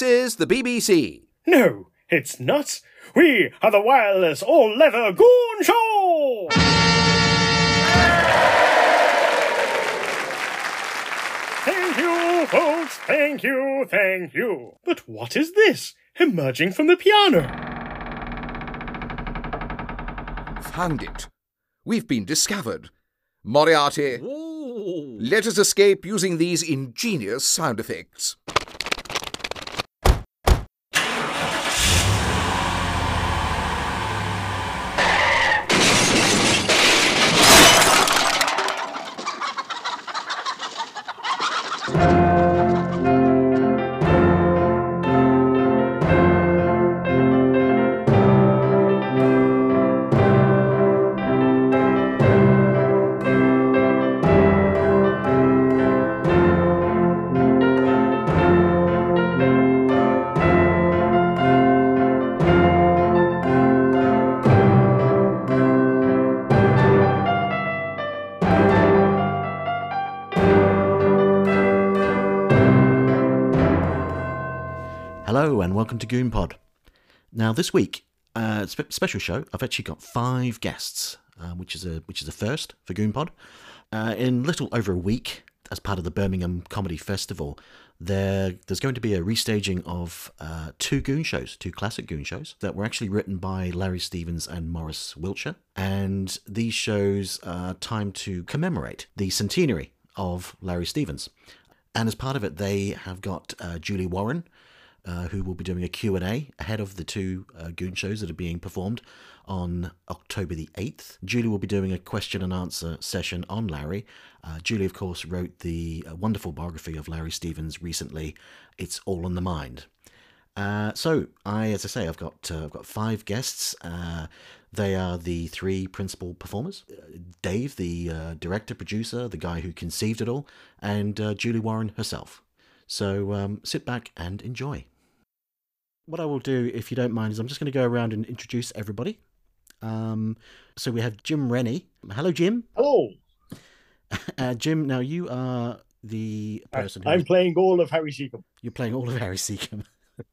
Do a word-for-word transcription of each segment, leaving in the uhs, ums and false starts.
This is the B B C. No, it's not. We are the wireless all-leather Goon Show! Thank you, folks. Thank you, thank you. But what is this emerging from the piano? Found it. We've been discovered. Moriarty, Ooh. let us escape using these ingenious sound effects. Hello and welcome to Goon Pod. Now this week, uh, spe- special show. I've actually got five guests, uh, which is a which is a first for Goon Pod. Uh, in little over a week, as part of the Birmingham Comedy Festival, there there's going to be a restaging of uh, two Goon shows, two classic Goon shows that were actually written by Larry Stevens and Maurice Wiltshire, and these shows are timed to commemorate the centenary of Larry Stevens. And as part of it, they have got uh, Julie Warren, Uh, who will be doing a Q and A ahead of the two uh, Goon shows that are being performed on October the eighth. Julie will be doing a question and answer session on Larry. Uh, Julie, of course, wrote the uh, wonderful biography of Larry Stevens recently, It's All in the Mind. Uh, so, I, as I say, I've got uh, I've got five guests. Uh, they are the three principal performers. Uh, Dave, the uh, director, producer, the guy who conceived it all, and uh, Julie Warren herself. So um, sit back and enjoy. What I will do, if you don't mind, is I'm just going to go around and introduce everybody. Um, so we have Jim Rennie. Hello, Jim. Hello. Uh, Jim, now you are the person I'm who's... playing all of Harry Seacombe. You're playing all of Harry Seacombe.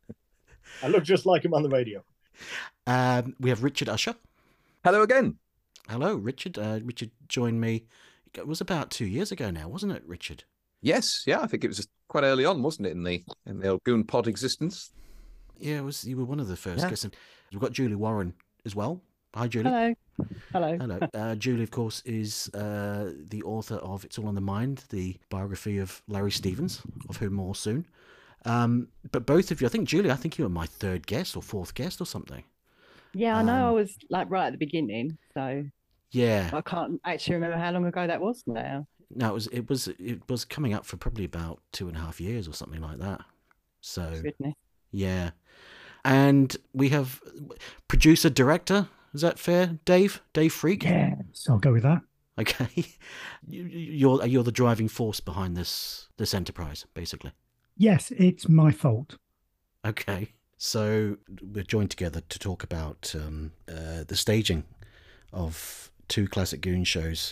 I look just like him on the radio. Um, we have Richard Usher. Hello again. Hello, Richard. Uh, Richard joined me. It was about two years ago now, wasn't it, Richard? Yes, yeah, I think it was quite early on, wasn't it, in the in the old Goon Pod existence? Yeah, it was. You were one of the first. Yeah. guests. And we've got Julie Warren as well. Hi, Julie. Hello. Hello. Hello. Uh, Julie, of course, is uh, the author of It's All on the Mind, the biography of Larry Stevens, of whom more soon. Um, but both of you, I think, Julie, I think you were my third guest or fourth guest or something. Yeah, I know. Um, I was like right at the beginning, so Yeah. I can't actually remember how long ago that was now. No, it was it was it was coming up for probably about two and a half years or something like that. So Goodness. yeah, and we have producer director. Is that fair, Dave? Dave Freak. Yes, I'll go with that. Okay, you, you're you're the driving force behind this this enterprise, basically. Yes, it's my fault. Okay, so we're joined together to talk about um, uh, the staging of two classic Goon shows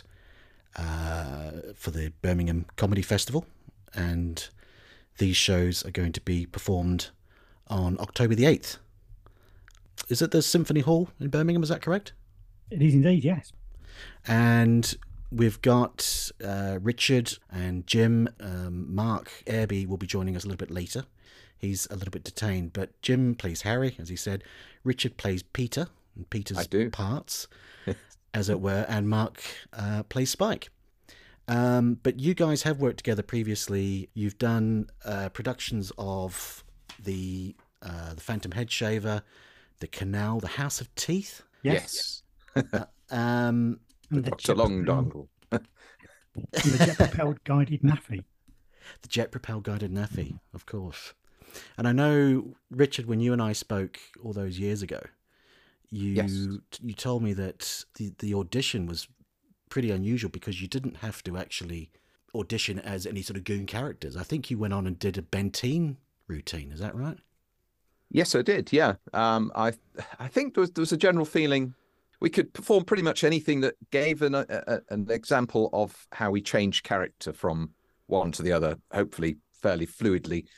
uh, for the Birmingham Comedy Festival, and these shows are going to be performed on October the eighth. Is it the Symphony Hall in Birmingham? Is that correct? It is indeed, yes. And we've got uh, Richard and Jim. Um, Mark Airby will be joining us a little bit later. He's a little bit detained, but Jim plays Harry, as he said. Richard plays Peter, and Peter's I do. parts, as it were, and Mark uh, plays Spike. Um, but you guys have worked together previously. You've done uh, productions of the uh, the Phantom Head Shaver, the Canal, the House of Teeth. Yes. Uh, um, And the Doctor jet Long propelled- Dongle. and the jet-propelled guided naffy. The jet propelled guided naffy, of course. And I know, Richard, when you and I spoke all those years ago, you Yes. you told me that the, the audition was pretty unusual because you didn't have to actually audition as any sort of goon characters. I think you went on and did a Benteen routine. Is that right? Yes, I did. Yeah. Um, I I think there was, there was a general feeling we could perform pretty much anything that gave an, a, a, an example of how we change character from one to the other, hopefully fairly fluidly.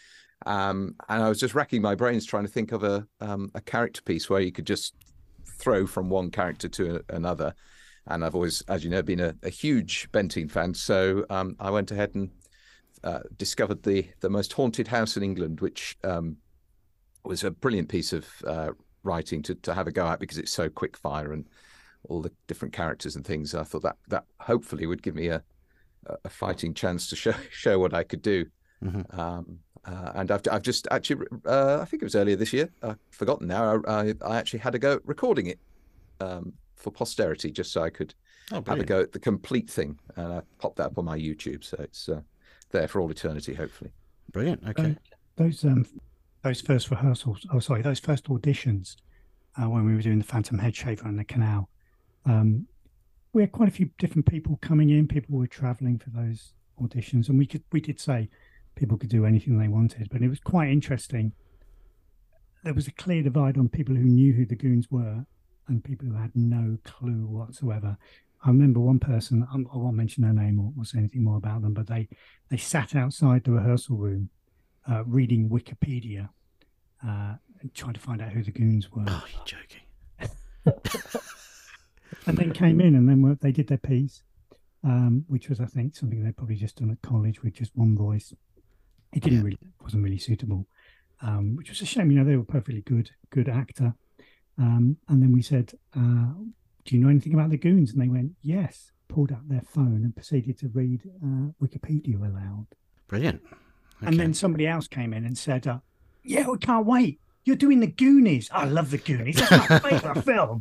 Um, and I was just racking my brains trying to think of a um, a character piece where you could just throw from one character to another. And I've always, as you know, been a, a huge Benteen fan. So um, I went ahead and uh, discovered the the most haunted house in England, which um, was a brilliant piece of uh, writing to to have a go at, because it's so quick fire and all the different characters and things. I thought that that hopefully would give me a a fighting chance to show show what I could do. Mm-hmm. Um, uh, and I've I've just actually uh, I think it was earlier this year. I've forgotten now. I, I, I actually had a go at recording it um, for posterity, just so I could oh, have a go at the complete thing. And I popped that up on my YouTube, so it's uh, there for all eternity, hopefully. Brilliant. Okay. Uh, those um those first rehearsals. Oh, sorry, those first auditions uh, when we were doing the Phantom Head Shaver and the Canal. Um, we had quite a few different people coming in. People were travelling for those auditions, and we could we did say people could do anything they wanted, but it was quite interesting. There was a clear divide on people who knew who the Goons were and people who had no clue whatsoever. I remember one person, I won't mention their name or, or say anything more about them, but they, they sat outside the rehearsal room uh, reading Wikipedia, uh, and trying to find out who the Goons were. Oh, you're joking. And then came in and then were, they did their piece, um, which was, I think, something they'd probably just done at college with just one voice. It didn't really, wasn't really suitable, um, which was a shame. You know, they were perfectly good, good actor. Um, and then we said, uh, do you know anything about the Goons? And they went, yes, pulled out their phone and proceeded to read uh, Wikipedia aloud. Brilliant. Okay. And then somebody else came in and said, uh, yeah, we can't wait. You're doing the Goonies. I love the Goonies. That's my favourite film.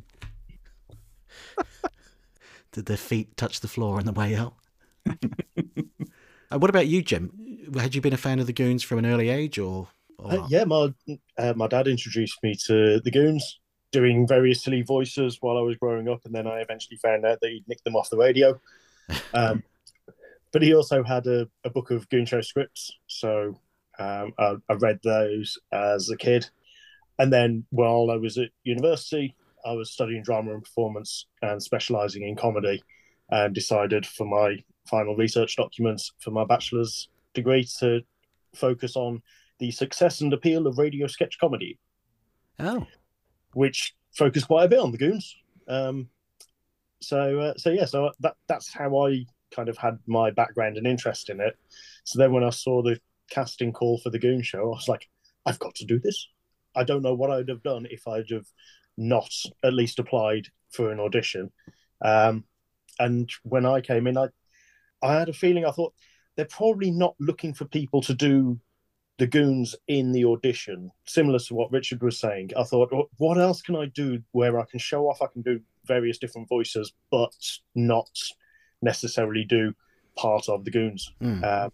Did their feet touch the floor on the way out? uh, what about you, Jim? Had you been a fan of the Goons from an early age, or? or uh, yeah, my uh, my dad introduced me to the Goons, doing various silly voices while I was growing up, and then I eventually found out that he'd nicked them off the radio. Um, but he also had a, a book of Goon Show scripts, so um, I, I read those as a kid. And then while I was at university, I was studying drama and performance and specialising in comedy, and decided for my final research documents for my bachelor's degree to focus on the success and appeal of radio sketch comedy. Oh. Which focused quite a bit on the Goons. Um, so, uh, so yeah, so that that's how I kind of had my background and interest in it. So then when I saw the casting call for the Goon Show, I was like, I've got to do this. I don't know what I'd have done if I'd have not at least applied for an audition. Um, and when I came in, I, I had a feeling, I thought, they're probably not looking for people to do the Goons in the audition, similar to what Richard was saying. I thought, what else can I do where I can show off I can do various different voices, but not necessarily do part of the Goons? Mm. Um,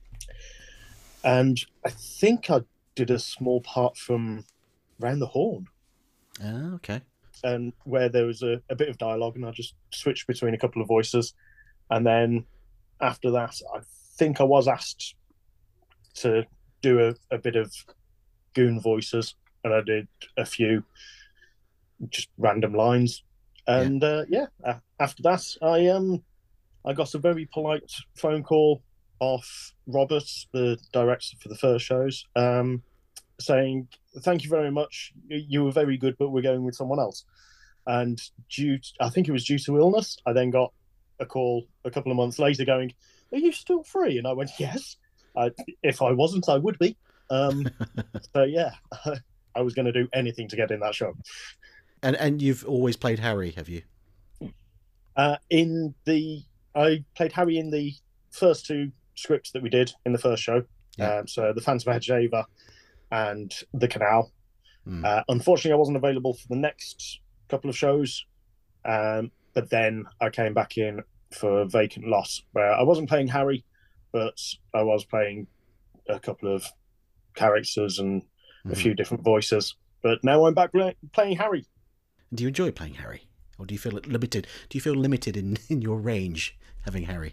and I think I did a small part from Round the Horn. Oh, okay. And where there was a, a bit of dialogue, and I just switched between a couple of voices. And then after that, I think I was asked to do a, a bit of Goon voices, and I did a few just random lines. And yeah, uh, yeah uh, after that, I um I got a very polite phone call off Robert, the director for the first shows, um, saying, "Thank you very much. You were very good, but we're going with someone else." And due, to, I think it was due to illness, I then got a call a couple of months later going, "Are you still free?" And I went, "Yes. I, if I wasn't, I would be." Um, so yeah, I was going to do anything to get in that show. And and you've always played Harry, have you? Uh, in the, I played Harry in the first two scripts that we did in the first show. Yeah. Um, so the Phantom Head Shaver and the Canal. Mm. Uh, unfortunately, I wasn't available for the next couple of shows, um, but then I came back in for Vacant Lot, where I wasn't playing Harry, but I was playing a couple of characters and mm-hmm. a few different voices. But now I'm back playing Harry. Do you enjoy playing Harry, or do you feel limited? Do you feel limited in, in your range having Harry?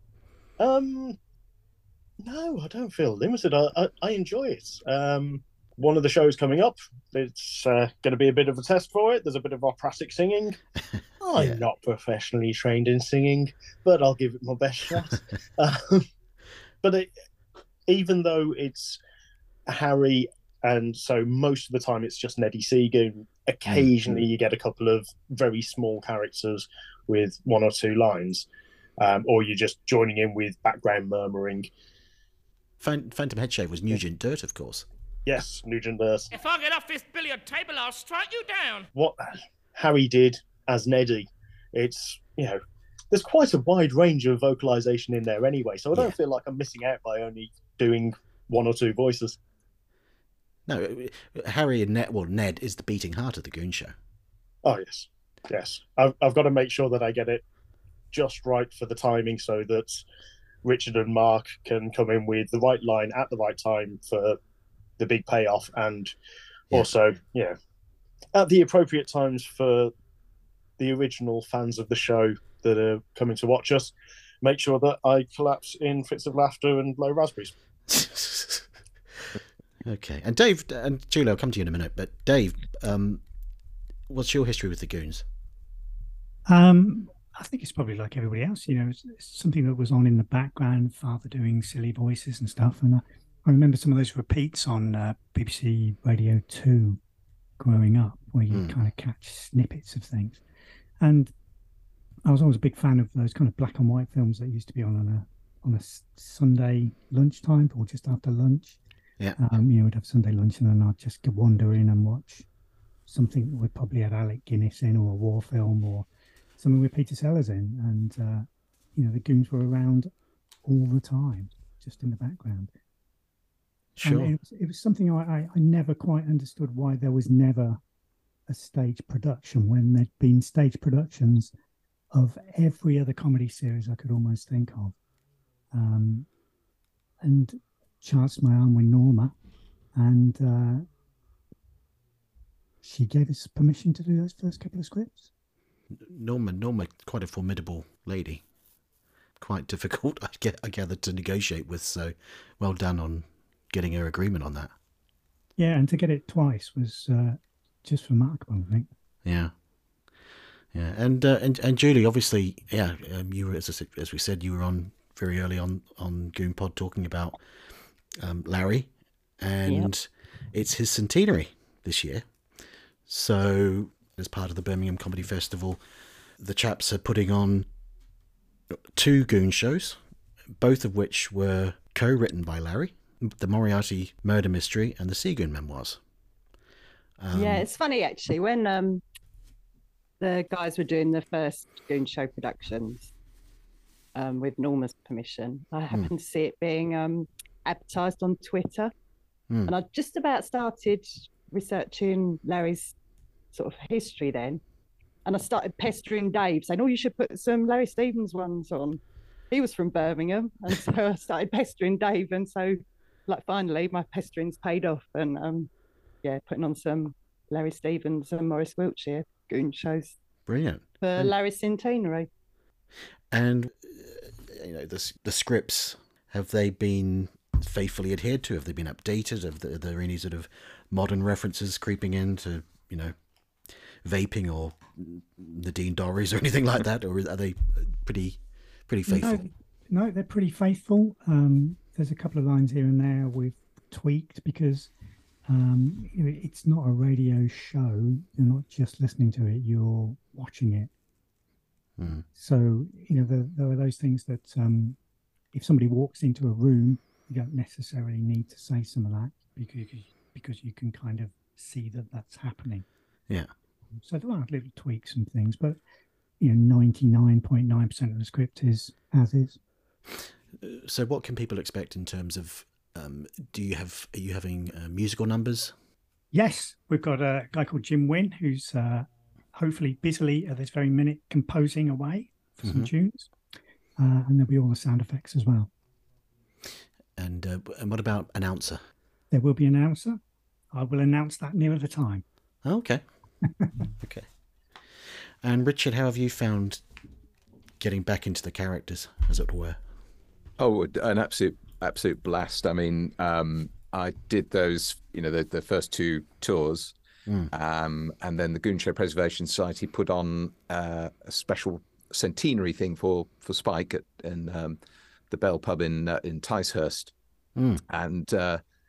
Um, no, I don't feel limited. I I, I enjoy it. Um, one of the shows coming up, it's uh, going to be a bit of a test for it. There's a bit of operatic singing. I'm yeah. not professionally trained in singing, but I'll give it my best shot. um, but it, even though it's Harry, and so most of the time it's just Neddy Seagoon. Occasionally, you get a couple of very small characters with one or two lines, um, or you're just joining in with background murmuring. Phantom Headshave was Nugent Dirt, of course. Yes, Nugent Dirt. If I get off this billiard table, I'll strike you down. What Harry did as Neddy, it's, you know, there's quite a wide range of vocalization in there anyway, so I don't yeah. feel like I'm missing out by only doing one or two voices. No, Harry and Ned, well, Ned is the beating heart of the Goon Show. Oh, yes. Yes. I've, I've got to make sure that I get it just right for the timing so that Richard and Mark can come in with the right line at the right time for the big payoff, and yeah. also, yeah, at the appropriate times for the original fans of the show that are coming to watch us, make sure that I collapse in fits of laughter and blow raspberries. Okay, and Dave and Julie, I'll come to you in a minute. But Dave, um, what's your history with the Goons? Um, I think it's probably like everybody else. You know, it's, it's something that was on in the background. Father doing silly voices and stuff, and I, I remember some of those repeats on uh, B B C Radio Two growing up, where you mm. kind of catch snippets of things. And I was always a big fan of those kind of black and white films that used to be on on a on a Sunday lunchtime or just after lunch. Yeah, um, you know, we'd have Sunday lunch and then I'd just wander in and watch something that would probably had Alec Guinness in, or a war film, or something with Peter Sellers in. And, uh, you know, the Goons were around all the time, just in the background. Sure. And it was, it was something I, I, I never quite understood, why there was never a stage production when there'd been stage productions of every other comedy series I could almost think of. Um, and chanced my arm with Norma, and uh, she gave us permission to do those first couple of scripts. Norma, Norma, quite a formidable lady, quite difficult, I get, I gather, to negotiate with. So, well done on getting her agreement on that. Yeah, and to get it twice was uh, just remarkable, I think. Yeah, yeah, and uh, and and Julie, obviously, yeah, um, you were, as I said, as we said, you were on very early on on Goon Pod talking about um, Larry, and yep. it's his centenary this year. So, as part of the Birmingham Comedy Festival, the chaps are putting on two Goon shows, both of which were co-written by Larry: the Moriarty Murder Mystery and the Seagoon Memoirs. Um, yeah, it's funny actually, when um, the guys were doing the first Goon Show productions, um, with Norma's permission, I happened hmm. to see it being um, advertised on Twitter, hmm. and I just about started researching Larry's sort of history then, and I started pestering Dave, saying, "Oh, you should put some Larry Stevens ones on." He was from Birmingham, and so I started pestering Dave, and so, like, finally, my pesterings paid off, and um, yeah, putting on some Larry Stevens and Maurice Wiltshire Goon shows. Brilliant. For Brilliant. Larry's centenary. And uh, you know, the the scripts, have they been faithfully adhered to? Have they been updated? Have there, are there any sort of modern references creeping into, you know, vaping or Nadine Dorries or anything like that, or are they pretty pretty faithful? No, no, they're pretty faithful. Um, there's a couple of lines here and there we've tweaked because um, it's not a radio show. You're not just listening to it; you're watching it. Hmm. So you know, there, there are those things that um, if somebody walks into a room, you don't necessarily need to say some of that because because you can kind of see that that's happening. Yeah. So there are little tweaks and things, but you know, ninety-nine point nine percent of the script is as is. So what can people expect in terms of, um, do you have, are you having uh, musical numbers? Yes, we've got a guy called Jim Wynn who's uh, hopefully busily at this very minute composing away for some mm-hmm. tunes, uh, and there'll be all the sound effects as well. And uh, and what about announcer? There will be an announcer. I will announce that nearer the time. Oh, okay. Okay. And Richard, how have you found getting back into the characters, as it were? Oh, an absolute absolute blast. I mean, um, I did those, you know, the, the first two tours, mm. um, and then the Goon Show Preservation Society put on uh, a special centenary thing for for Spike at in um, the Bell Pub in uh, in Ticehurst, mm. and uh,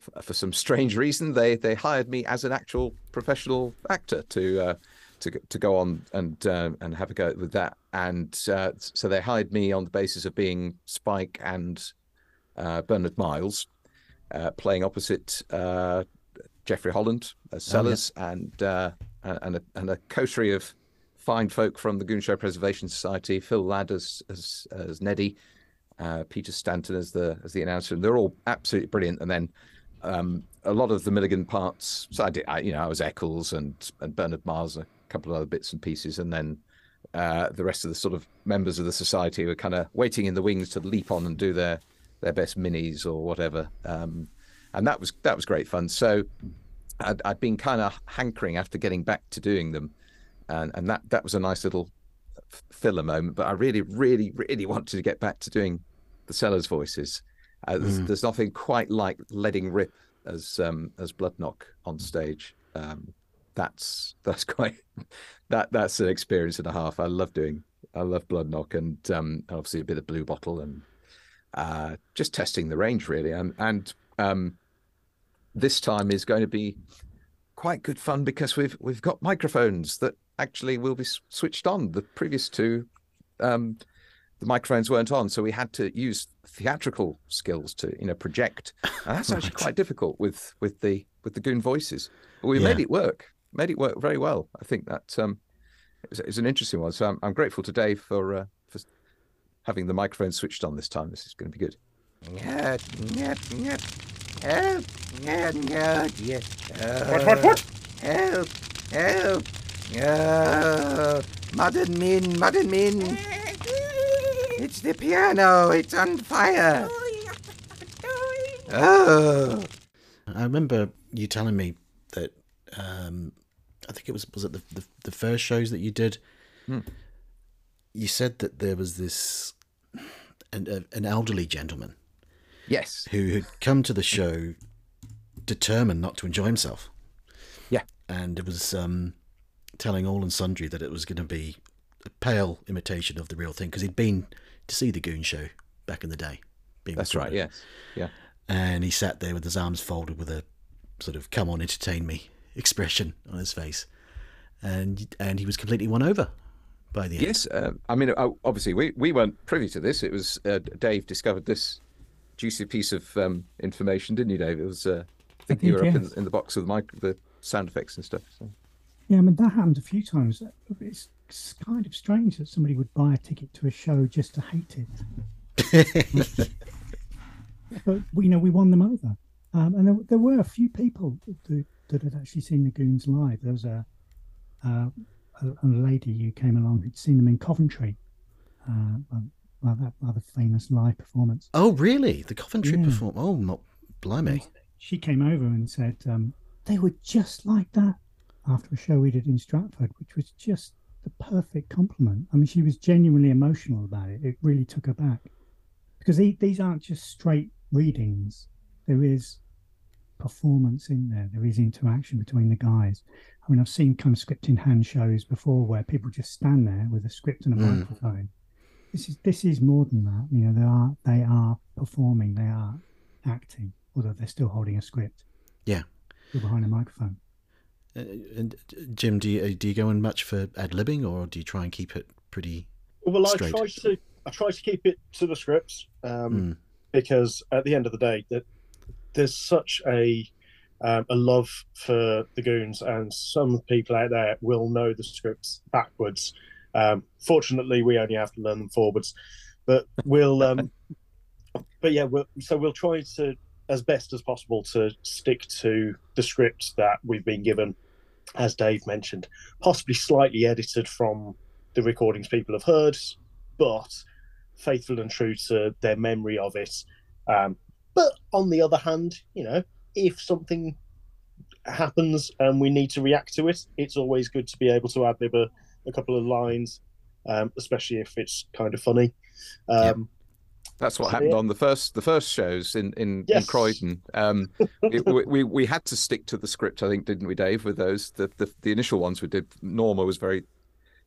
for some strange reason, they they hired me as an actual professional actor to uh, to to go on and uh, and have a go with that. And uh, so they hired me on the basis of being Spike and uh, Bernard Miles, uh, playing opposite uh, Jeffrey Holland as Sellers, oh, yeah. and uh, and a, and a coterie of fine folk from the Goon Show Preservation Society. Phil Ladd as as, as Neddy, uh, Peter Stanton as the as the announcer, and they're all absolutely brilliant. And then um, a lot of the Milligan parts. So I did, I, you know, I was Eccles and and Bernard Miles, a couple of other bits and pieces, and then uh, the rest of the sort of members of the society were kind of waiting in the wings to leap on and do their their best minis or whatever. Um, and that was that was great fun. So I'd, I'd been kind of hankering after getting back to doing them. And, and that, that was a nice little filler moment. But I really, really, really wanted to get back to doing the Sellers voices. Uh, there's, mm. there's nothing quite like letting rip as um, as Bloodknock on stage. Um, that's that's quite that that's an experience and a half. I love doing. I love Bloodknock, and um, obviously a bit of Blue Bottle, and uh, just testing the range really. And and um, this time is going to be quite good fun because we've we've got microphones that actually will be switched on. The previous two, um, the microphones weren't on, so we had to use theatrical skills to, you know, project. And that's actually quite difficult with with the with the Goon voices. But we yeah. made it work. Made it work very well. I think that um, it was, it was an interesting one. So I'm, I'm grateful to Dave for uh, for having the microphone switched on this time. This is going to be good. Yeah, yeah, yeah. Help! Yeah, yeah, yeah. Uh, what, what, what? Help! Help! Uh, Madden Min, Madden Min. It's the piano. It's on fire. Oh. I remember you telling me that. Um, I think it was was it the, the the first shows that you did. Hmm. You said that there was this an, an elderly gentleman. Yes. Who had come to the show determined not to enjoy himself. Yeah. And it was um, telling all and sundry that it was going to be a pale imitation of the real thing because he'd been to see the Goon Show back in the day. Being That's recorded. Right, yes. Yeah. And he sat there with his arms folded with a sort of come on, entertain me expression on his face. And and he was completely won over by the end. Yes. Uh, I mean, obviously, we, we weren't privy to this. It was uh, Dave discovered this juicy piece of um, information, didn't you, Dave? It was, uh, I think I you were yes. up in, in the box with the, mic, the sound effects and stuff. So. Yeah, I mean, that happened a few times. It's, it's kind of strange that somebody would buy a ticket to a show just to hate it. But, you know, we won them over. Um, and there, there were a few people that, that had actually seen the Goons live. There was a, uh, a, a lady who came along who'd seen them in Coventry. Uh, um, Well, that rather famous live performance. Oh, really? The Coventry yeah. performance? Oh, not blimey. She came over and said um, they were just like that after a show we did in Stratford, which was just the perfect compliment. I mean, she was genuinely emotional about it. It really took her back. Because he, these aren't just straight readings. There is performance in there. There is interaction between the guys. I mean, I've seen kind of script in hand shows before where people just stand there with a script and a mm. microphone. This is this is more than that. You know, they are they are performing, they are acting, although they're still holding a script. Yeah, still behind a microphone. Uh, and Jim, do you do you go in much for ad-libbing, or do you try and keep it pretty? Well, straight? I try to I try to keep it to the scripts um, mm. because at the end of the day, that there's such a um, a love for the Goons, and some people out there will know the scripts backwards. Um, fortunately, we only have to learn them forwards, but we'll, um, but yeah, we'll, so we'll try to, as best as possible, to stick to the script that we've been given, as Dave mentioned, possibly slightly edited from the recordings people have heard, but faithful and true to their memory of it. Um, but on the other hand, you know, if something happens and we need to react to it, it's always good to be able to ad-lib a a couple of lines, um, especially if it's kind of funny. Um, yep. That's what so, happened yeah. on the first the first shows in in, yes. in Croydon. Um, it, we we had to stick to the script, I think, didn't we, Dave? With those the the, the initial ones we did, Norma was very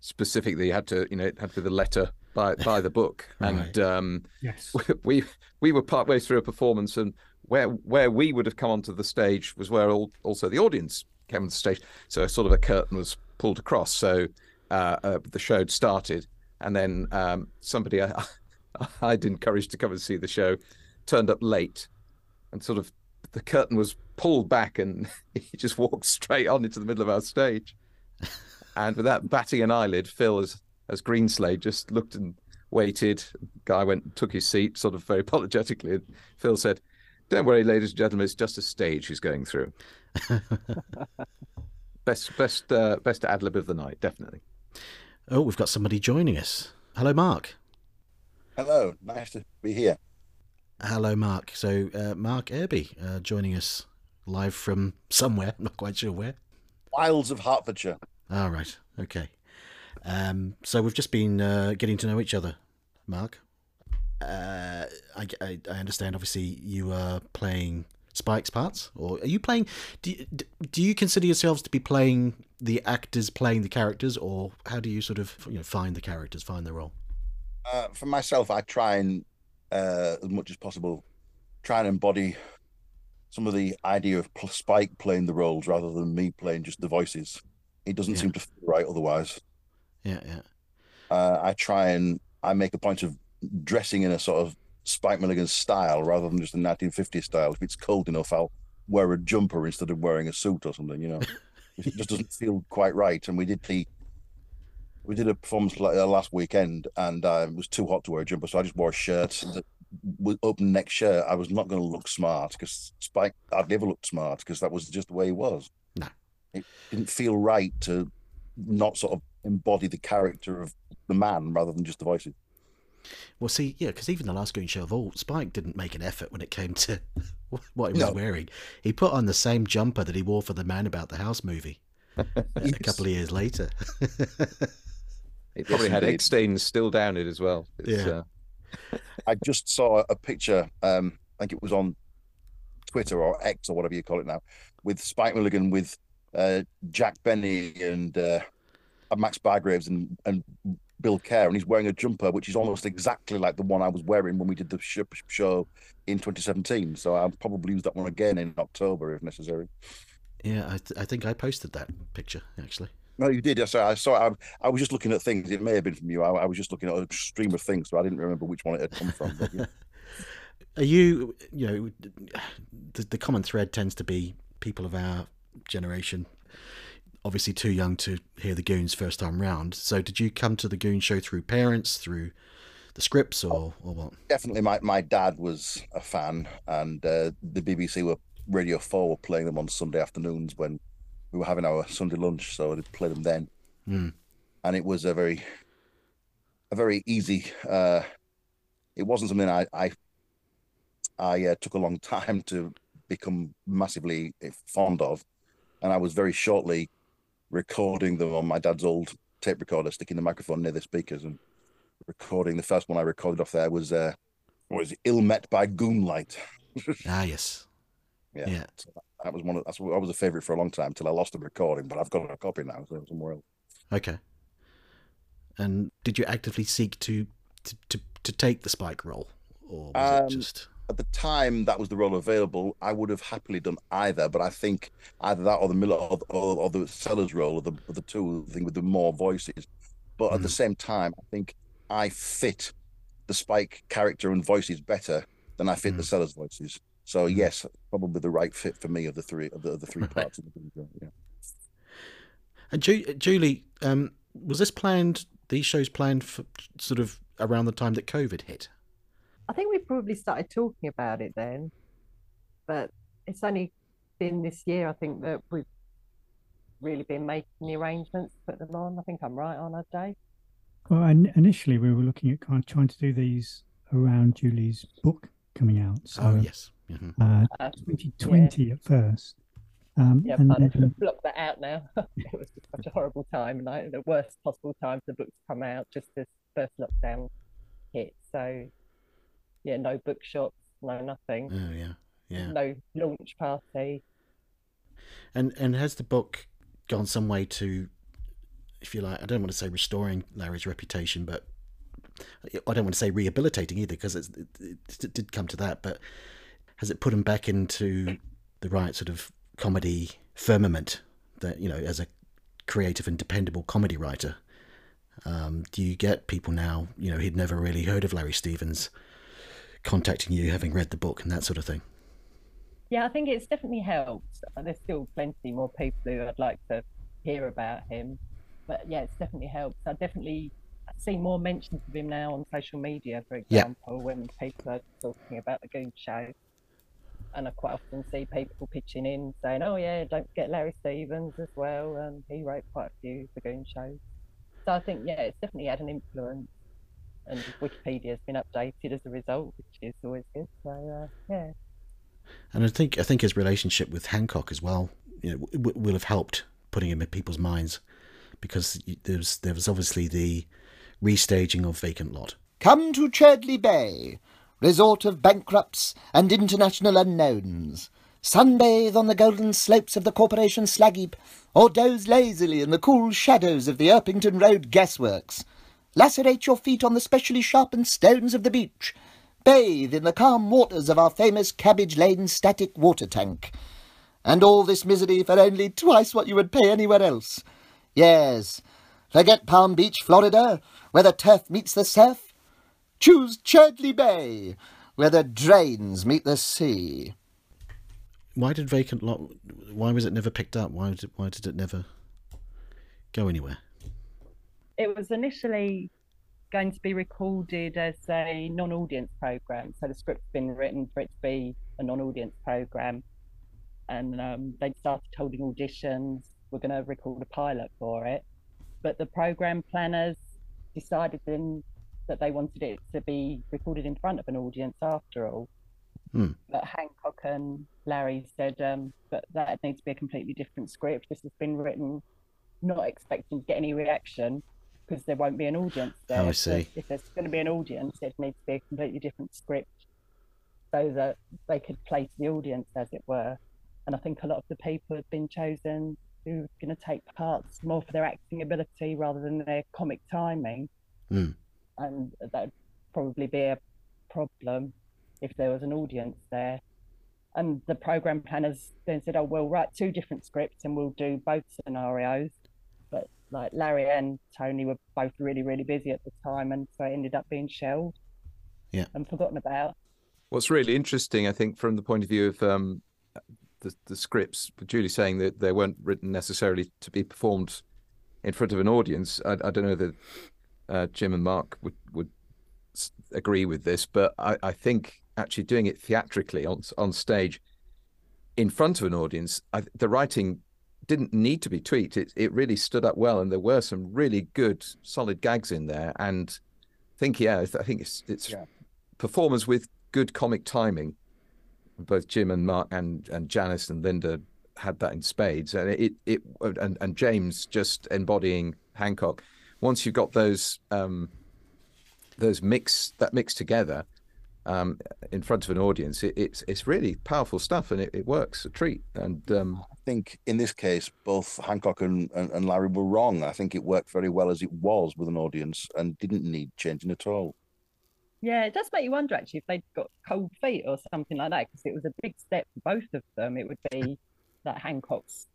specifically had to, you know, it had to be the letter by by the book. Right. And um, Yes. we we were partway through a performance, and where where we would have come onto the stage was where all, also the audience came on the stage. So sort of a curtain was pulled across. So uh, uh, the show had started, and then um, somebody I, I'd encouraged to come and see the show turned up late, and sort of the curtain was pulled back, and he just walked straight on into the middle of our stage. And without batting an eyelid, Phil, as as Greenslade, just looked and waited. Guy went and took his seat, sort of very apologetically. And Phil said, "Don't worry, ladies and gentlemen, it's just a stage he's going through." best best uh, best ad lib of the night, definitely. Oh, we've got somebody joining us. Hello, Mark. Hello, nice to be here. Hello, Mark. So, uh, Mark Airby uh, joining us live from somewhere. I'm not quite sure where. Wilds of Hertfordshire. All right. Okay. Um, so we've just been uh, getting to know each other, Mark. Uh, I, I, I understand. Obviously, you are playing Spike's parts, or are you playing? Do you, do you consider yourselves to be playing the actors, playing the characters, or how do you sort of you know find the characters, find the role? Uh, for myself, I try and, uh, as much as possible, try and embody some of the idea of Spike playing the roles rather than me playing just the voices. It doesn't Yeah. seem to feel right otherwise. Yeah, yeah. Uh, I try and I make a point of dressing in a sort of Spike Milligan style rather than just a nineteen fifties style. If it's cold enough, I'll wear a jumper instead of wearing a suit or something. You know, it just doesn't feel quite right. And we did the we did a performance like uh, last weekend, and uh, it was too hot to wear a jumper, so I just wore a shirt. With open neck shirt, I was not going to look smart because Spike, I'd never looked smart because that was just the way he was. No. It didn't feel right to not sort of embody the character of the man rather than just the voices. Well, see, yeah, because even the last Goon Show of all, Spike didn't make an effort when it came to what he was No. wearing. He put on the same jumper that he wore for the Man About the House movie uh, a couple of years later. It probably Yes, had indeed. egg stains still down it as well. It's, Yeah. Uh, I just saw a picture, um, I think it was on Twitter or X or whatever you call it now, with Spike Milligan with uh, Jack Benny and uh, Max Bargraves and, and Bill Kerr, and he's wearing a jumper which is almost exactly like the one I was wearing when we did the sh- show in twenty seventeen. So I'll probably use that one again in October if necessary. Yeah, I, th- I think I posted that picture, actually. No, you did. I saw. I saw. I, I was just looking at things. It may have been from you. I, I was just looking at a stream of things, so I didn't remember which one it had come from. But, yeah. Are you, you know, the, the common thread tends to be people of our generation, obviously too young to hear the Goons first time round. So did you come to the Goon Show through parents, through the scripts, or, or what? Definitely, my, my dad was a fan, and uh, the B B C were Radio four were playing them on Sunday afternoons when we were having our Sunday lunch, so I'd play them then. Mm. And it was a very, a very easy. Uh, it wasn't something I I, I uh, took a long time to become massively fond of, and I was very shortly recording them on my dad's old tape recorder, sticking the microphone near the speakers and recording. The first one I recorded off there was uh, was Ill Met by Goonlight. Ah, yes. Yeah, Yeah. so that, that was one of that's I was a favorite for a long time till I lost the recording, but I've got a copy now, so somewhere else. Okay. And did you actively seek to to, to, to take the Spike role, or was Um, it just? At the time, that was the role available. I would have happily done either, but I think either that or the Miller or, or, or the Sellers role, or the or the two thing with the more voices. But at the same time, I think I fit the Spike character and voices better than I fit Mm. the Sellers voices. So yes, probably the right fit for me of the three of the, of the three Right. parts of the movie. Yeah. And Ju- Julie, um, was this planned? These shows planned for sort of around the time that COVID hit. I think we probably started talking about it then, but it's only been this year, I think, that we've really been making the arrangements to put them on. I think I'm right on that day. Well, in- initially we were looking at kind of trying to do these around Julie's book coming out. So, Oh yes. hmm uh, Uh, twenty twenty at first. Um, Yeah, and but then, I've blocked that out now. It was just such a horrible time, like the worst possible time for the book to come out, just as first lockdown hit. So, yeah, no bookshops, no nothing, Oh yeah. Yeah. no launch party. And and has the book gone some way to if you like, I don't want to say restoring Larry's reputation, but I don't want to say rehabilitating either, because it, it, it did come to that, but has it put him back into the right sort of comedy firmament that, you know, as a creative and dependable comedy writer? Um, do you get people now, you know, he'd never really heard of Larry Stevens, contacting you, having read the book and that sort of thing? Yeah, I think it's definitely helped. There's still plenty more people who I'd like to hear about him. But yeah, it's definitely helped. I definitely see more mentions of him now on social media, for example, yeah. when people are talking about the Goon Show. And I quite often see people pitching in saying, oh yeah, don't forget Larry Stevens as well. And he wrote quite a few of the Goon shows. So I think, yeah, it's definitely had an influence. And Wikipedia has been updated as a result, which is always good. So, uh, yeah. And I think I think his relationship with Hancock as well, you know, w- will have helped putting him in people's minds, because there was, there was obviously the restaging of Vacant Lot. Come to Churdley Bay, resort of bankrupts and international unknowns. Sunbathe on the golden slopes of the Corporation slag heap, or doze lazily in the cool shadows of the Erpington Road gasworks. Lacerate your feet on the specially sharpened stones of the beach. Bathe in the calm waters of our famous Cabbage Lane static water tank. And all this misery for only twice what you would pay anywhere else. Yes, forget Palm Beach, Florida, where the turf meets the surf. Choose Churdley Bay, where the drains meet the sea. Why did Vacant Lot, why was it never picked up? Why did it, why did it never go anywhere? It was initially going to be recorded as a non-audience programme. So the script's been written for it to be a non-audience programme. And um, they'd started holding auditions. We're going to record a pilot for it. But the programme planners decided then that they wanted it to be recorded in front of an audience after all. Hmm. But Hancock and Larry said, um, but that needs to be a completely different script. This has been written not expecting to get any reaction, because there won't be an audience there. Oh, I see. So if there's going to be an audience, it needs to be a completely different script so that they could play to the audience, as it were. And I think a lot of the people have been chosen who are going to take parts more for their acting ability rather than their comic timing. Mm. And that would probably be a problem if there was an audience there. And the programme planners then said, oh, we'll write two different scripts and we'll do both scenarios. But like Larry and Tony were both really, really busy at the time, and so it ended up being shelved yeah. and forgotten about. What's really interesting, I think, from the point of view of um, the, the scripts, Julie saying that they weren't written necessarily to be performed in front of an audience. I, I don't know that uh, Jim and Mark would, would agree with this, but I, I think actually doing it theatrically on on stage in front of an audience, I, the writing didn't need to be tweaked. It it really stood up well, and there were some really good, solid gags in there. And I think, yeah, I think it's it's yeah. performers with good comic timing. Both Jim and Mark and and Janice and Linda had that in spades, and it it and and James just embodying Hancock. Once you've got those um, those mix that mix together um, in front of an audience, it, it's it's really powerful stuff, and it, it works a treat. And um, I think in this case, both Hancock and, and, and Larry were wrong. I think it worked very well as it was with an audience and didn't need changing at all. Yeah, it does make you wonder actually if they'd got cold feet or something like that, because it was a big step for both of them. It would be that Hancock's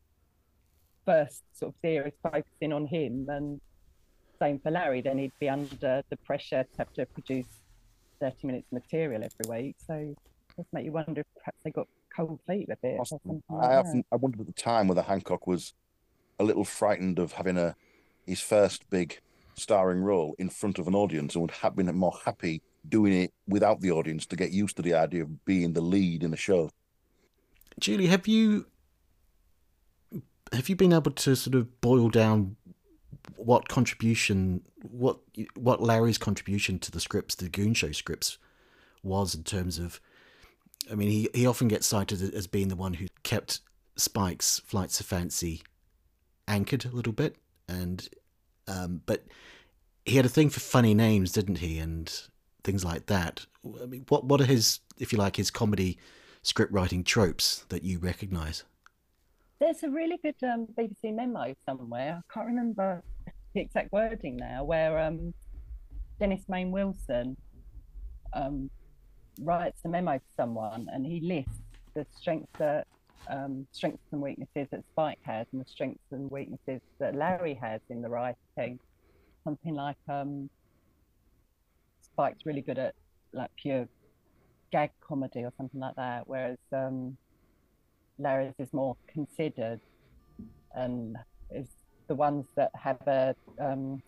first sort of series focusing on him, and same for Larry. Then he'd be under the pressure to have to produce thirty minutes of material every week. So it does make you wonder if perhaps they got cold feet with it. Or something like I that. often I wondered at the time whether Hancock was a little frightened of having a his first big starring role in front of an audience, and would have been more happy doing it without the audience to get used to the idea of being the lead in a show. Julie, have you have you been able to sort of boil down what contribution, what what Larry's contribution to the scripts, the Goon Show scripts, was in terms of? I mean, he he often gets cited as being the one who kept Spike's Flights of Fancy anchored a little bit, and um, but he had a thing for funny names, didn't he, and things like that. I mean, what what are his, if you like, his comedy script writing tropes that you recognise? There's a really good um, B B C memo somewhere. I can't remember the exact wording now, where um, Dennis Main Wilson um, writes a memo to someone, and he lists the strengths that um, strengths and weaknesses that Spike has, and the strengths and weaknesses that Larry has in the writing. Something like um, Spike's really good at like pure gag comedy or something like that, whereas um, Larry's is more considered, and is the ones that have a um,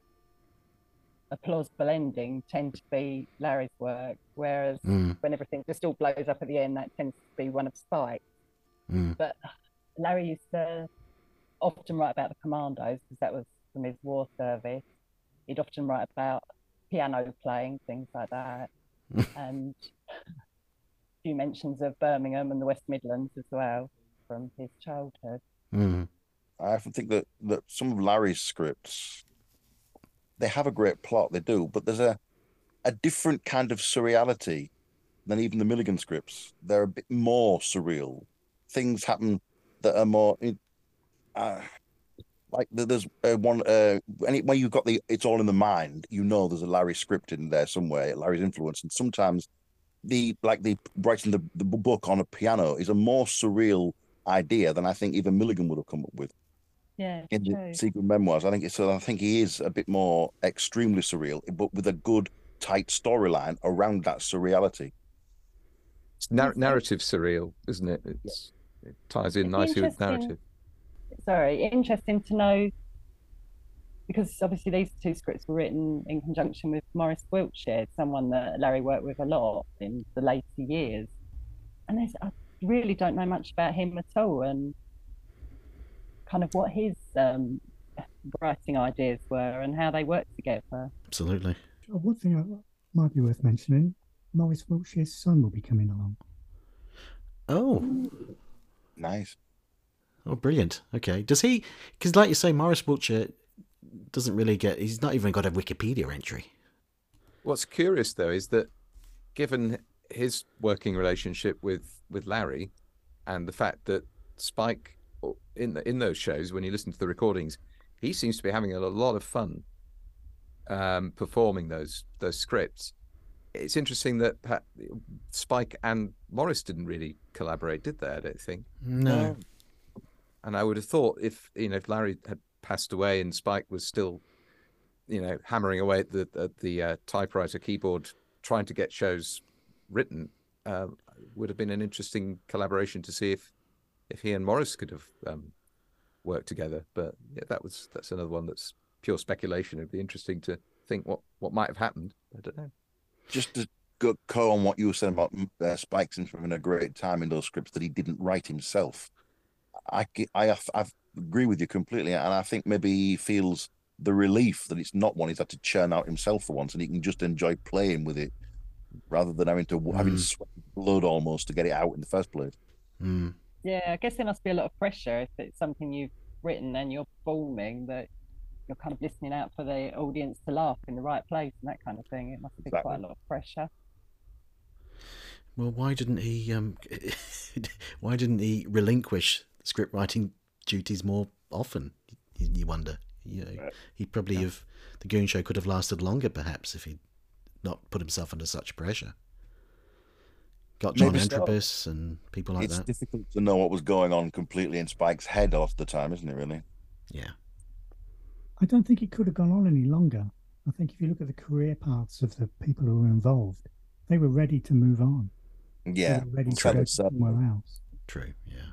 a plausible ending tend to be Larry's work, whereas Mm. when everything just all blows up at the end, that tends to be one of Spike. Mm. But Larry used to often write about the commandos, because that was from his war service. He'd often write about piano playing, things like that, and a few mentions of Birmingham and the West Midlands as well from his childhood. Mm. I often think that, that some of Larry's scripts, they have a great plot, they do, but there's a, a different kind of surreality than even the Milligan scripts. They're a bit more surreal. Things happen that are more... Uh, like there's uh, one... Uh, any, when you've got the It's All in the Mind, you know there's a Larry script in there somewhere, Larry's influence, and sometimes the like the writing the, the book on a piano is a more surreal idea than I think even Milligan would have come up with. Yeah, In the true. Secret Memoirs, I think it's. I think he is a bit more extremely surreal, but with a good, tight storyline around that surreality. It's nar- narrative surreal, isn't it? It's, it ties in It'd be nicely with interesting- narrative. Sorry, interesting to know, because obviously these two scripts were written in conjunction with Maurice Wiltshire, someone that Larry worked with a lot in the later years. And there's, I really don't know much about him at all, and kind of what his um, writing ideas were and how they worked together. Absolutely. Uh, One thing that might be worth mentioning, Maurice Wiltshire's son will be coming along. Oh, Nice. oh, brilliant. Okay. Does he? Because, like you say, Maurice Wiltshire doesn't really get. He's not even got a Wikipedia entry. What's curious, though, is that given his working relationship with, with Larry and the fact that Spike, in the, in those shows, when you listen to the recordings, he seems to be having a lot of fun um, performing those those scripts. It's interesting that Pat, Spike and Maurice didn't really collaborate, did they? I don't think. No. And I would have thought if you know if Larry had passed away and Spike was still, you know, hammering away at the at the uh, typewriter keyboard trying to get shows written, uh, would have been an interesting collaboration to see if if he and Maurice could have um, worked together. But yeah, that was that's another one that's pure speculation. It'd be interesting to think what what might have happened. I don't know. Just to go, go on what you were saying about uh, Spike seems having a great time in those scripts that he didn't write himself. I, I, I agree with you completely, and I think maybe he feels the relief that it's not one he's had to churn out himself for once, and he can just enjoy playing with it rather than having to mm. having sweat blood almost to get it out in the first place. Mm. Yeah, I guess there must be a lot of pressure if it's something you've written and you're performing, that you're kind of listening out for the audience to laugh in the right place and that kind of thing. It must be exactly. quite a lot of pressure. Well, why didn't he? Um, why didn't he relinquish script writing duties more often? You, you wonder. You know, right. He'd probably yeah. have. The Goon Show could have lasted longer, perhaps, if he'd not put himself under such pressure. Got John Maybe Antrobus so. and people like it's that. It's difficult to know what was going on completely in Spike's head a lot of the time, isn't it? Really? Yeah. I don't think it could have gone on any longer. I think if you look at the career paths of the people who were involved, they were ready to move on. Yeah, they were ready to go somewhere else. True. Yeah.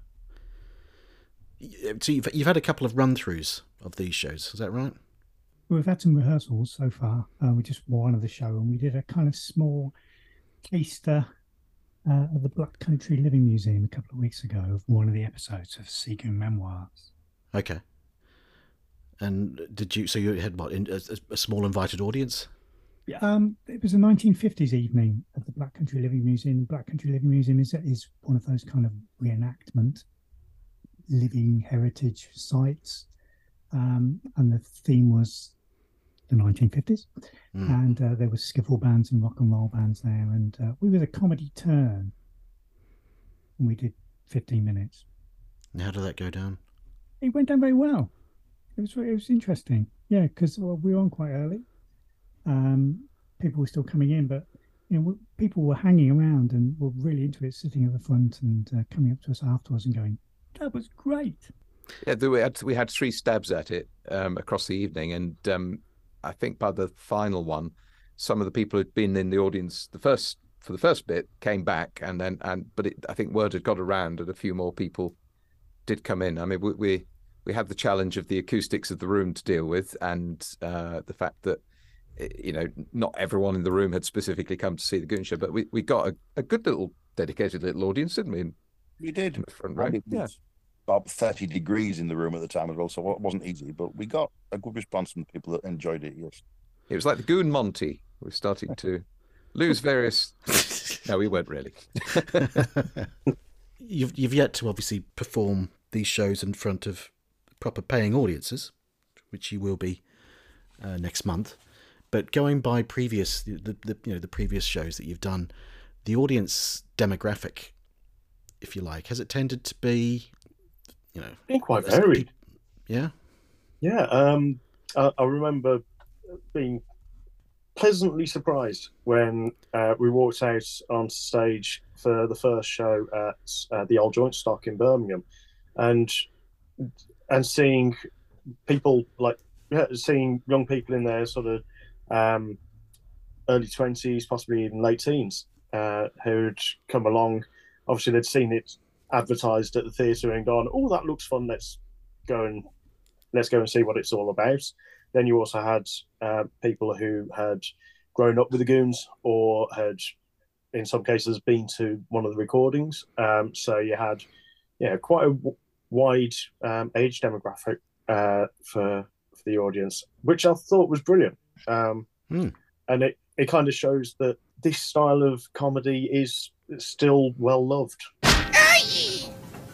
So you've you've had a couple of run-throughs of these shows, is that right? We've had some rehearsals so far. Uh, we just one of the show, and we did a kind of small taster uh, at the Black Country Living Museum a couple of weeks ago of one of the episodes of Seagoon Memoirs. Okay. And did you? So you had what? In, a, a small invited audience? Yeah. Um, it was a nineteen fifties evening at the Black Country Living Museum. The Black Country Living Museum is is one of those kind of reenactment living heritage sites, um, and the theme was the nineteen fifties, mm. and uh, there were skiffle bands and rock and roll bands there, and uh, we were the comedy turn, and we did fifteen minutes. And how did that go down? It went down very well. It was it was interesting. yeah, because well, we were on quite early. Um, people were still coming in, but you know, people were hanging around and were really into it, sitting at the front and uh, coming up to us afterwards and going, "That was great." Yeah, we had we had three stabs at it um, across the evening, and um, I think by the final one, some of the people who'd been in the audience the first for the first bit came back, and then and but it, I think word had got around, and a few more people did come in. I mean, we we, we had the challenge of the acoustics of the room to deal with, and uh, the fact that you know not everyone in the room had specifically come to see the Goon Show, but we, we got a, a good little dedicated little audience, didn't we? We did. In the front row. Yeah. About thirty degrees in the room at the time as well, so it wasn't easy, but we got a good response from people that enjoyed it. Yes, it was like the Goon Monty. We're starting to lose various. No, we weren't really. you've you've yet to obviously perform these shows in front of proper paying audiences, which you will be uh, next month. But going by previous the, the you know the previous shows that you've done, the audience demographic, if you like, has it tended to be, you know, been quite varied? Yeah, yeah. Um, I, I remember being pleasantly surprised when uh, we walked out on stage for the first show at uh, the Old Joint Stock in Birmingham, and and seeing people like yeah, seeing young people in their sort of um, early twenties, possibly even late teens, uh, who'd come along. Obviously, they'd seen it advertised at the theatre and gone, "Oh, that looks fun. Let's go and let's go and see what it's all about." Then you also had uh, people who had grown up with the Goons or had, in some cases, been to one of the recordings. Um, so you had, yeah, quite a w- wide um, age demographic uh, for for the audience, which I thought was brilliant. Um, mm. And it, it kind of shows that this style of comedy is still well loved. Aye!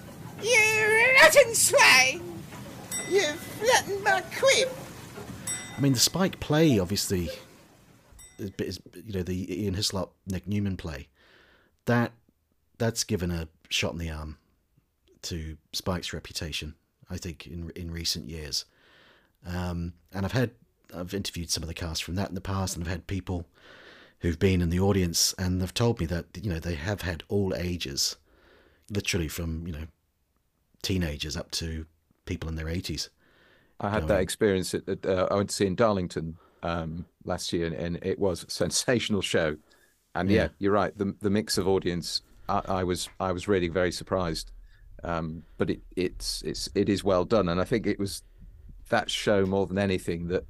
You rotten swine! You've flattened my quib! I mean, the Spike play, obviously, is, is, you know, the Ian Hislop, Nick Newman play, that that's given a shot in the arm to Spike's reputation, I think, in in recent years. Um, and I've had, I've interviewed some of the cast from that in the past, and I've had people who've been in the audience, and they've told me that, you know, they have had all ages, literally from, you know, teenagers up to people in their eighties. I had that experience at, at uh, I went to see in Darlington um, last year, and, and it was a sensational show. And yeah, yeah you're right. The the mix of audience, I, I was I was really very surprised. Um, but it it's it's it is well done, and I think it was that show more than anything that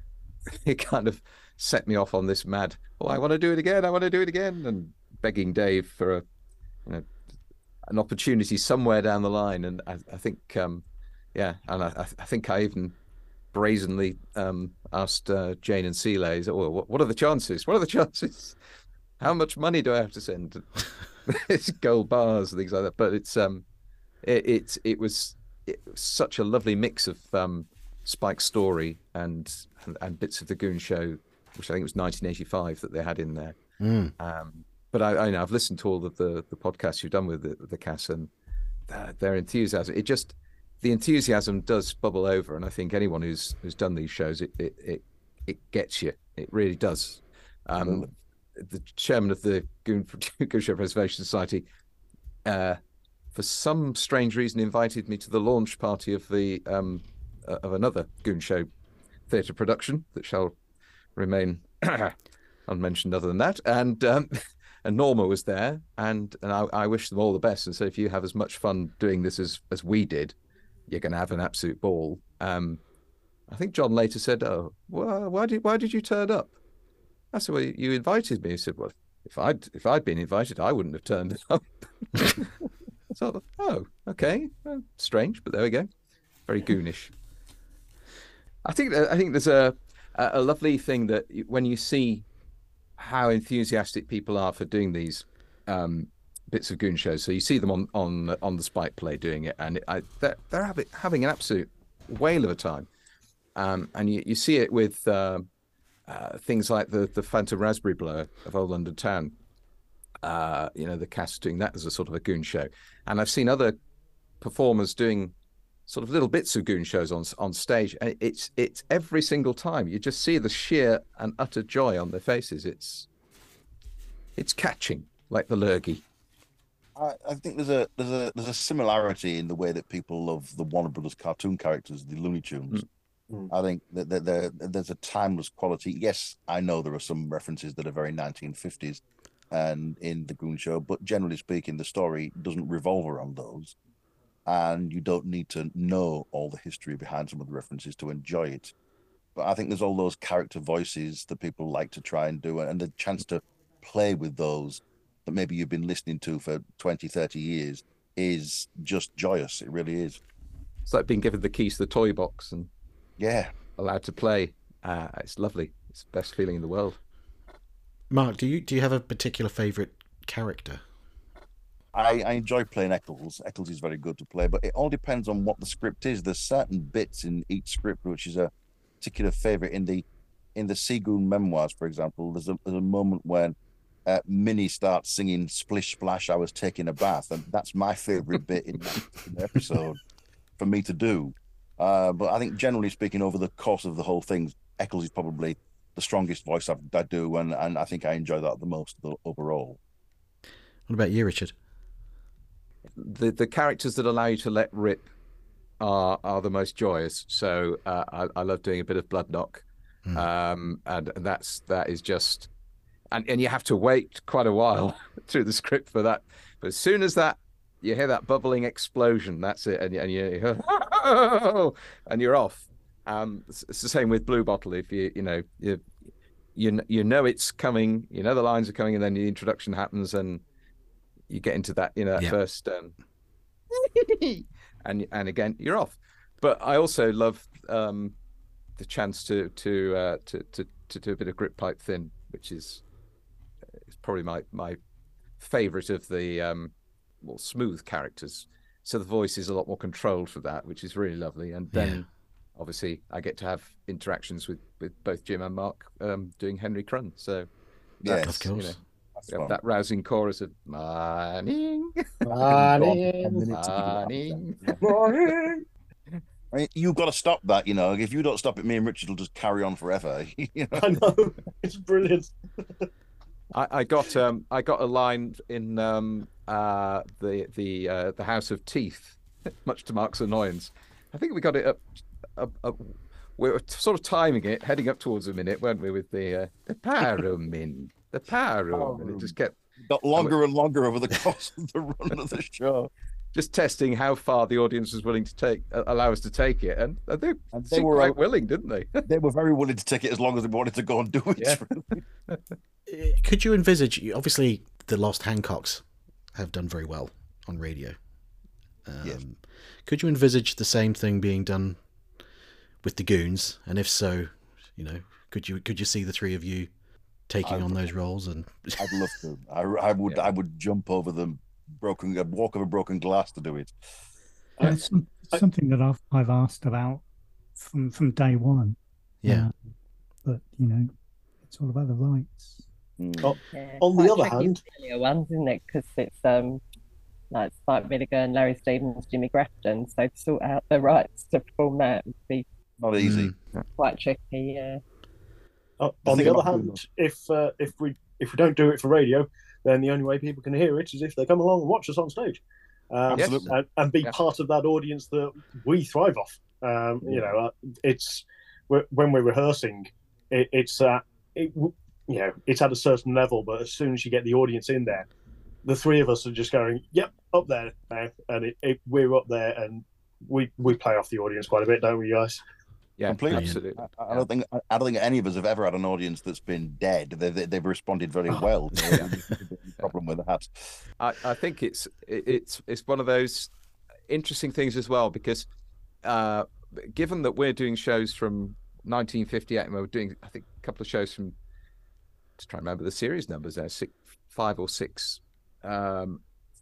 it kind of set me off on this mad. Oh, I want to do it again. I want to do it again, and begging Dave for a you know an opportunity somewhere down the line. And I, I think. Um, Yeah, and I, I think I even brazenly um, asked uh, Jane and Seeley, oh, what, what are the chances? What are the chances? How much money do I have to send? It's gold bars and things like that. But it's um, it it, it was it was such a lovely mix of um, Spike's story and, and and bits of the Goon Show, which I think was nineteen eighty-five that they had in there. Mm. Um, but I, I know I've listened to all of the the podcasts you've done with the, the cast, and their, their enthusiasm. It just the enthusiasm does bubble over, and I think anyone who's who's done these shows, it it it, it gets you. It really does. Um, mm. The chairman of the Goon, Goon Show Preservation Society, uh, for some strange reason, invited me to the launch party of the um, uh, of another Goon Show theatre production that shall remain unmentioned other than that. And um, and Norma was there, and and I, I wish them all the best. And so, if you have as much fun doing this as as we did, you're going to have an absolute ball. Um, I think John later said, "Oh, well, why did why did you turn up?" I said, "Well, you invited me." He said, "Well, if I'd if I'd been invited, I wouldn't have turned up." So I thought, oh, okay, well, strange, but there we go. Very goonish. I think I think there's a a lovely thing that when you see how enthusiastic people are for doing these um, bits of Goon shows. So you see them on on on the Spike Play doing it, and it, I, they're they're having having an absolute whale of a time. Um, and you, you see it with uh, uh, things like the the Phantom Raspberry Blower of Old London Town. Uh, you know, the cast doing that as a sort of a Goon show, and I've seen other performers doing sort of little bits of Goon shows on on stage, and it's it's every single time you just see the sheer and utter joy on their faces. It's it's catching, like the lurgy. I, I think there's a there's a there's a similarity in the way that people love the Warner Brothers cartoon characters, the Looney Tunes. Mm. I think that, that there there's a timeless quality. Yes, I know there are some references that are very nineteen fifties and in the Goon Show, but generally speaking, the story doesn't revolve around those, and you don't need to know all the history behind some of the references to enjoy it. But I think there's all those character voices that people like to try and do, and the chance to play with those that maybe you've been listening to for twenty, thirty years is just joyous. It really is. It's like being given the keys to the toy box and yeah, allowed to play. Uh, it's lovely. It's the best feeling in the world. Mark, do you do you have a particular favourite character? I, I enjoy playing Eccles. Eccles is very good to play, but it all depends on what the script is. There's certain bits in each script which is a particular favourite. In the in the Seagoon memoirs, for example, there's a, there's a moment when uh, Minnie starts singing "Splish Splash, I was taking a bath," and that's my favourite bit in that in the episode for me to do. Uh, but I think generally speaking, over the course of the whole thing, Eccles is probably the strongest voice I've, I do, and, and I think I enjoy that the most overall. What about you, Richard? The the characters that allow you to let rip are are the most joyous. So uh, I, I love doing a bit of Bloodknock, mm. um, and that's that is just, and and you have to wait quite a while through the script for that. But as soon as that you hear that bubbling explosion, that's it, and and you oh, and you're off. Um, it's, it's the same with Blue Bottle. If you you know you you you know it's coming, you know the lines are coming, and then the introduction happens, and you get into that, you know, that yeah. first, um, and and again you're off. But I also love um, the chance to to, uh, to to to do a bit of Grip Pipe Thin, which is is probably my my favourite of the um, more smooth characters. So the voice is a lot more controlled for that, which is really lovely. And then yeah. obviously I get to have interactions with with both Jim and Mark um, doing Henry Crun. So yes, of course. You know, That, that rousing chorus of morning, morning, morning, morning. I mean, you've got to stop that, you know. If you don't stop it, me and Richard will just carry on forever. You know? I know, it's brilliant. I, I got um, I got a line in um, uh, the the uh, the House of Teeth, much to Mark's annoyance. I think we got it up, up, up we were sort of timing it, heading up towards a minute, weren't we? With the uh, the Paramin. The power room, oh, and it just kept got longer and longer over the course of the run of the show. Just testing how far the audience was willing to take, uh, allow us to take it, and they, and they were quite willing, didn't they? They were very willing to take it as long as they wanted to go and do it. Yeah. Could you envisage? Obviously, the Lost Hancocks have done very well on radio. Um, yes. Could you envisage the same thing being done with the Goons? And if so, you know, could you could you see the three of you taking I'd, on those roles? And I'd love to. I, I would. Yeah. I would jump over the broken, walk over broken glass to do it. Uh, it's some, something that I've I've asked about from from day one. Yeah, uh, but you know, it's all about the rights. Mm. Oh, yeah, on the other hand, ones, isn't it? Because it's um like Spike Milligan, Larry Stevens, Jimmy Grafton. So to sort out the rights to perform that would be not easy. Quite tricky. Yeah. Uh, on the other hand, if uh, if we if we don't do it for radio, then the only way people can hear it is if they come along and watch us on stage, um, Absolutely. and, and be yeah. part of that audience that we thrive off. Um, you know, uh, it's when we're rehearsing, it, it's uh, it, you know, it's at a certain level, but as soon as you get the audience in there, the three of us are just going, "Yep, up there now," and it, it, we're up there, and we we play off the audience quite a bit, don't we, guys? Yeah, completely. Absolutely. I, I don't think I don't think any of us have ever had an audience that's been dead. They, they, they've responded very well. No problem with that. I, I think it's it's it's one of those interesting things as well, because uh, given that we're doing shows from nineteen fifty-eight, and we're doing I think a couple of shows from, just trying to remember the series numbers there, six, five or six. Um,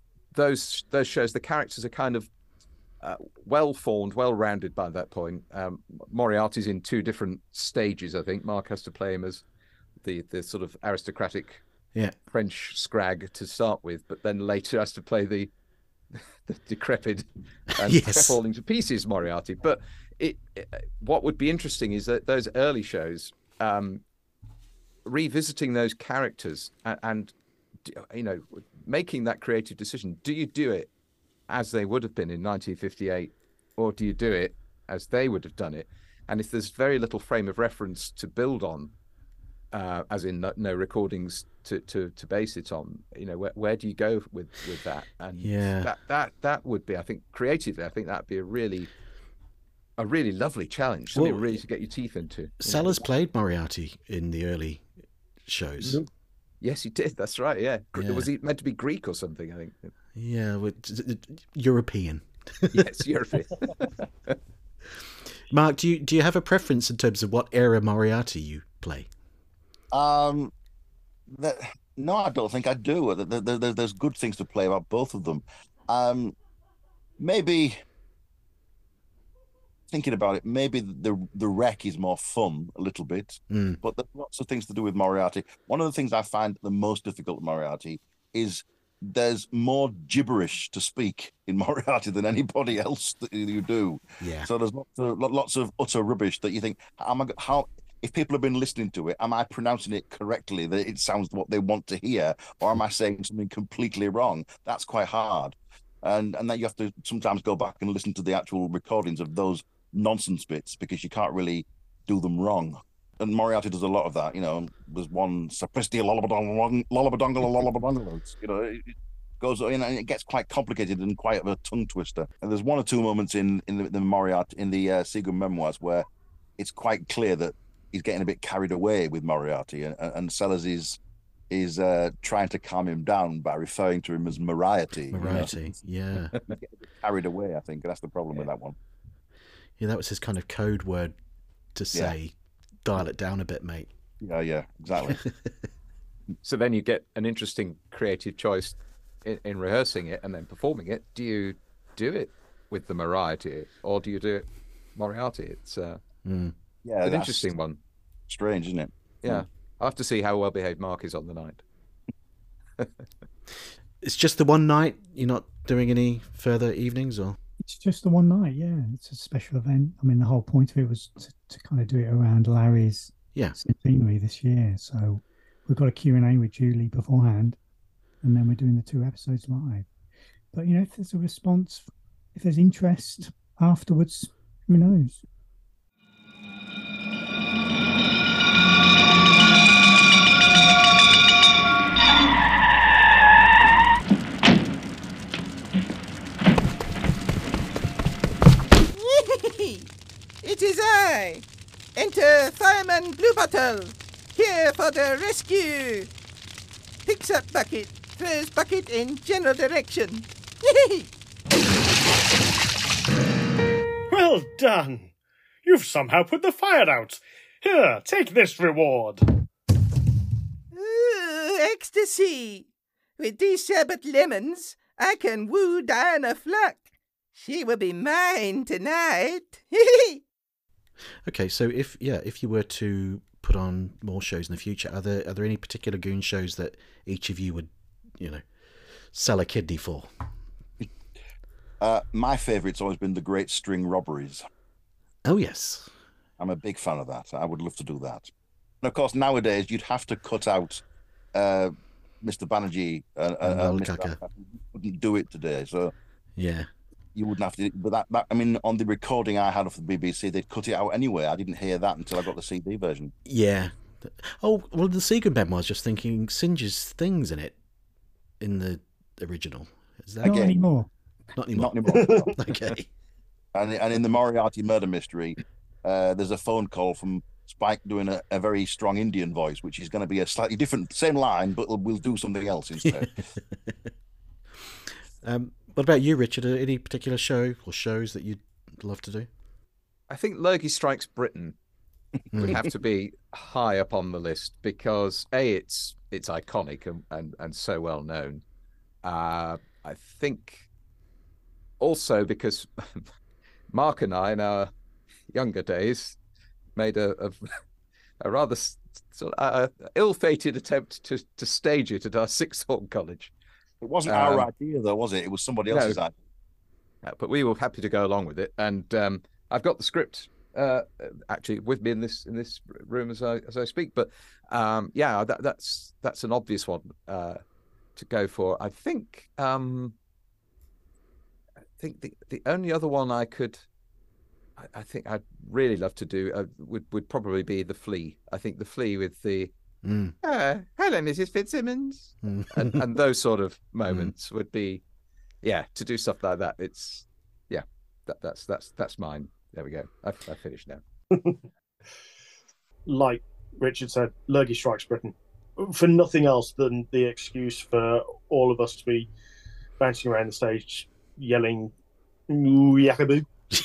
those those shows, the characters are kind of Uh, well-formed, well-rounded by that point. Um, Moriarty's in two different stages, I think. Mark has to play him as the the sort of aristocratic yeah. French scrag to start with, but then later has to play the the decrepit and Yes. falling to pieces Moriarty. But it, it, what would be interesting is that those early shows, um, revisiting those characters and, and, you know, making that creative decision. Do you do it as they would have been in nineteen fifty-eight, or do you do it as they would have done it? And if there's very little frame of reference to build on, uh, as in no, no recordings to, to, to base it on, you know, where, where do you go with, with that? And Yeah. that, that, that would be, I think, creatively, I think that'd be a really, a really lovely challenge, something Well, really to get your teeth into. Sellers played Moriarty in the early shows. Yes, he did. That's right. Yeah. Yeah. Was he meant to be Greek or something? I think. Yeah, with- European. Yes, European. Mark, do you do you have a preference in terms of what era Moriarty you play? Um, that, no, I don't think I do. There, there, there- there's good things to play about both of them. Um, maybe thinking about it, maybe the the wreck is more fun a little bit, Mm. but there's lots of things to do with Moriarty. One of the things I find the most difficult with Moriarty is there's more gibberish to speak in Moriarty than anybody else that you do. Yeah. So there's lots of, lots of utter rubbish that you think, am I, how, if people have been listening to it, am I pronouncing it correctly, that it sounds what they want to hear, or am I saying something completely wrong? That's quite hard. And and then you have to sometimes go back and listen to the actual recordings of those nonsense bits, because you can't really do them wrong. And Moriarty does a lot of that. You know, there's one sapristi lollabadong lollabadongle lollabadongle. You know, it goes, you know, and it gets quite complicated and quite a tongue twister. And there's one or two moments in in the, the Moriarty in the uh, Seagram memoirs where it's quite clear that he's getting a bit carried away with Moriarty, and, and Sellers is is uh, trying to calm him down by referring to him as Moriarty. Moriarty, you know? yeah. He's getting a bit carried away, I think. That's the problem with that one. Yeah, that was his kind of code word to say, Yeah. dial it down a bit, mate. Yeah, yeah, exactly. So then you get an interesting creative choice in, in rehearsing it and then performing it. Do you do it with the Moriarty, or do you do it Moriarty? It's uh, Mm. Yeah, an that's interesting one. strange, isn't it? Yeah, I'll have to see how well behaved Mark is on the night. It's just the one night. You're not doing any further evenings, or It's just the one night, yeah. It's a special event. I mean, the whole point of it was to, to kind of do it around Larry's yeah. centenary this year. So we've got a Q and A with Julie beforehand, and then we're doing the two episodes live. But, you know, if there's a response, if there's interest afterwards, who knows? It is I. Enter Fireman Bluebottle. Here for the rescue. Picks up bucket, throws bucket in general direction. Well done. You've somehow put the fire out. Here, take this reward. Ooh, ecstasy. With these sherbet lemons, I can woo Diana Fluck. She will be mine tonight. Okay, so if yeah, if you were to put on more shows in the future, are there are there any particular Goon shows that each of you would, you know, sell a kidney for? Uh, my favourite's always been the Great String Robberies. Oh yes, I'm a big fan of that. I would love to do that. And of course, nowadays you'd have to cut out uh, Mister Banerjee and, And uh, uh, Noel Mister Tucker. You wouldn't do it today, so yeah. you wouldn't have to. But that, that, I mean, on the recording I had of the B B C, they'd cut it out anyway. I didn't hear that until I got the C D version. Yeah. Oh, well, the Seagram Ben was just thinking Singe's things in it in the original. Is that Not Again. anymore. Not anymore. Not anymore. Okay. And and in the Moriarty murder mystery, uh, there's a phone call from Spike doing a, a very strong Indian voice, which is going to be a slightly different, same line, but we'll, we'll do something else instead. um, what about you, Richard? Are any particular show or shows that you'd love to do? I think Logie Strikes Britain would have to be high up on the list because A, it's it's iconic and, and, and so well known. Uh, I think also because Mark and I in our younger days made a a, a rather sort of, uh, ill-fated attempt to to stage it at our sixth form college. It wasn't Um, our idea, though, was it? It was somebody else's no. idea. Uh, but we were happy to go along with it, and um, I've got the script uh, actually with me in this in this room as I as I speak. But um, yeah, that, that's that's an obvious one uh, to go for. I think um, I think the the only other one I could, I, I think I'd really love to do uh, would would probably be the Flea. I think the Flea with the Mm. uh, hello, Missus Fitzsimmons, Mm. and and those sort of moments mm. would be. Yeah, to do stuff like that, it's yeah, that, that's that's that's mine. There we go. I've, I've finished now. Like Richard said, Lurgy strikes Britain for nothing else than the excuse for all of us to be bouncing around the stage yelling "Yakaboo,"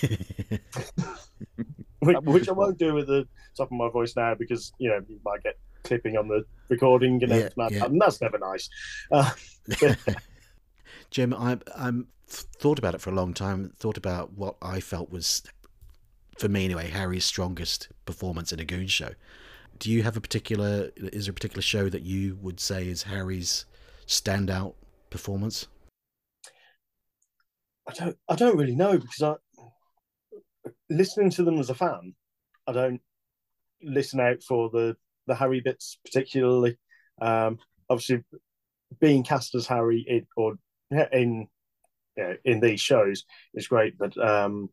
which, which I won't do with the top of my voice now because you know you might get clipping on the recording and, yeah, that, yeah. and that's never nice. Uh, Jim, I I'm thought about it for a long time. Thought about what I felt was, for me anyway, Harry's strongest performance in a Goon show. Do you have a particular? Is there a particular show that you would say is Harry's standout performance? I don't. I don't really know because I, listening to them as a fan, I don't listen out for the the Harry bits particularly. Um, obviously, being cast as Harry in, or in yeah, in these shows is great, but um,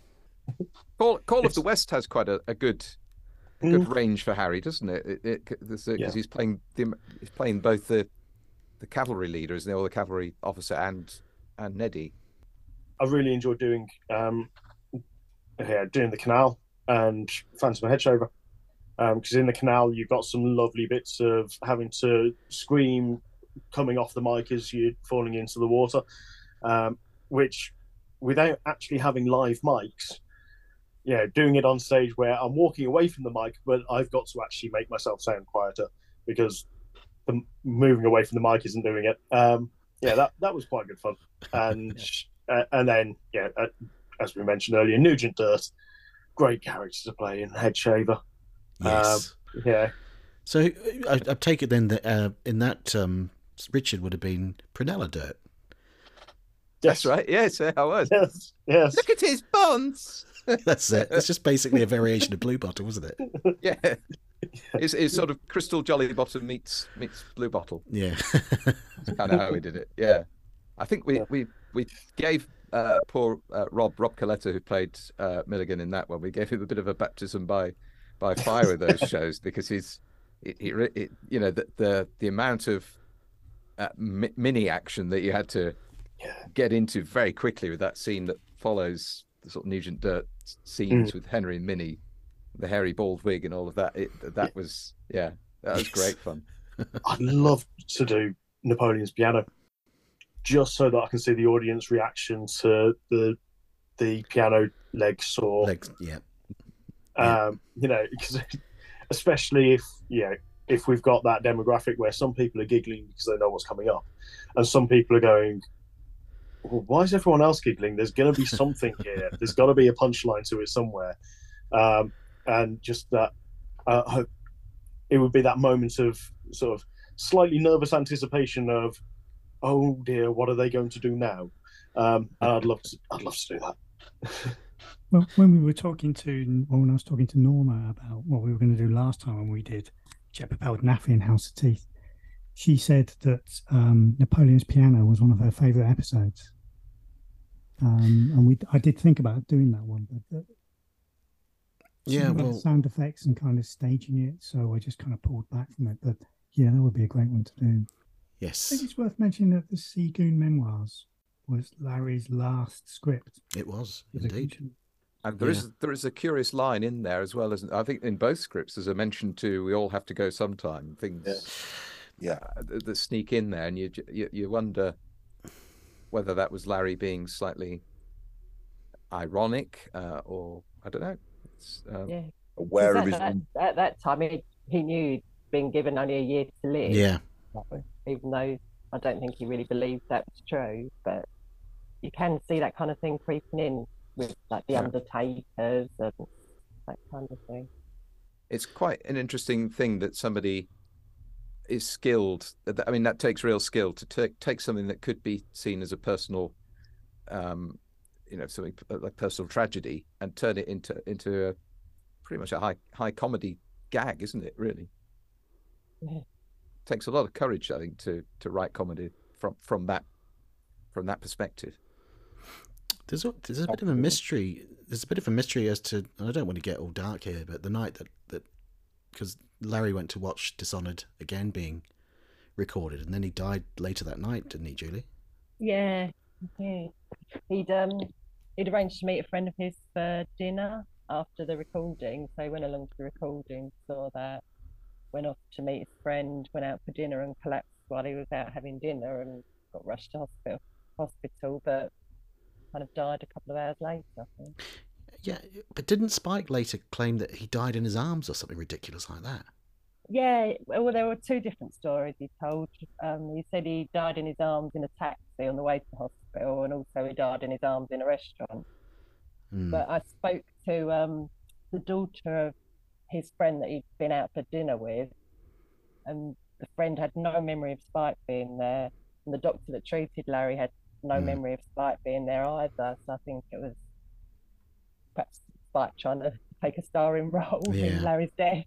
Call Call of the West has quite a, a good mm. good range for Harry, doesn't it? It because yeah. he's playing the, he's playing both the the cavalry leaders, the other cavalry officer, and and Neddy. I really enjoy doing um, yeah, doing the Canal and Phantom Headshaver because um, in the Canal you've got some lovely bits of having to scream coming off the mic as you're falling into the water, um, which without actually having live mics, yeah, doing it on stage where I'm walking away from the mic, but I've got to actually make myself sound quieter because the moving away from the mic isn't doing it. Um, yeah, that that was quite good fun, and uh, and then yeah, uh, as we mentioned earlier, Nugent Dirt, great character to play in Headshaver. Yes. Um, yeah. So I, I take it then that uh, in that. Um... Richard would have been Prunella Dirt. That's right. Yes, I was. Yes, yes. Look at his bonds. That's it. It's just basically a variation of Blue Bottle, wasn't it? Yeah. It's, it's sort of Crystal Jolly Bottom meets meets Blue Bottle. Yeah. That's kind of how we did it. Yeah. I think we we we gave uh, poor uh, Rob Rob Coletta, who played uh, Milligan in that one, we gave him a bit of a baptism by by fire with those shows because he's he, he, he you know the the the amount of Uh, mi- mini action that you had to yeah. get into very quickly with that scene that follows the sort of Nugent Dirt scenes mm. with Henry and Minnie, the hairy bald wig and all of that. It, that yeah. was, yeah, that was yes. great fun. I'd love to do Napoleon's Piano just so that I can see the audience reaction to the the piano legs or legs, yeah. Um, yeah. You know, because especially if you know. if we've got that demographic where some people are giggling because they know what's coming up and some people are going, well, why is everyone else giggling? There's going to be something here. There's got to be a punchline to it somewhere. Um, and just that, uh, it would be that moment of sort of slightly nervous anticipation of, oh dear, what are they going to do now? Um, and I'd love to, I'd love to do that. Well, when we were talking to, well, when I was talking to Norma about what we were going to do last time when we did Jet Propelled Naffy and House of Teeth, she said that um, Napoleon's Piano was one of her favourite episodes. Um, and we, I did think about doing that one, but uh, yeah, well, sound effects and kind of staging it, so I just kind of pulled back from it. But yeah, that would be a great one to do. Yes, I think it's worth mentioning that the Seagoon Memoirs was Larry's last script. It was indeed. And there yeah. is there is a curious line in there as well as I think in both scripts there's a mention to we all have to go sometime. Things, yeah, uh, that, that sneak in there, and you, you you wonder whether that was Larry being slightly ironic uh, or I don't know. It's, um, yeah, aware at of his. That, at that time, he, he knew he'd been given only a year to live. Yeah, even though I don't think he really believed that was true, but you can see that kind of thing creeping in. With like the yeah. Undertakers and that kind of thing. It's quite an interesting thing that somebody is skilled. I mean, that takes real skill to take take something that could be seen as a personal, um, you know, something like personal tragedy, and turn it into into a pretty much a high high comedy gag, isn't it? Really, yeah. Takes a lot of courage, I think, to to write comedy from from that from that perspective. There's a, there's a bit of a mystery. There's a bit of a mystery as to. And I don't want to get all dark here, but the night that that because Larry went to watch Dishonored again being recorded, and then he died later that night, didn't he, Julie? Yeah, he he'd um he'd arranged to meet a friend of his for dinner after the recording, so he went along to the recording, saw that, went off to meet his friend, went out for dinner and collapsed while he was out having dinner and got rushed to hospital. Hospital, but kind of died a couple of hours later, I think. Yeah, but didn't Spike later claim that he died in his arms or something ridiculous like that? Yeah, well, there were two different stories he told. Um, he said he died in his arms in a taxi on the way to the hospital, and also he died in his arms in a restaurant. Mm. But I spoke to um, the daughter of his friend that he'd been out for dinner with, and the friend had no memory of Spike being there, and the doctor that treated Larry had no mm. memory of Spike being there either. So I think it was perhaps Spike trying to take a starring role yeah. in Larry's death.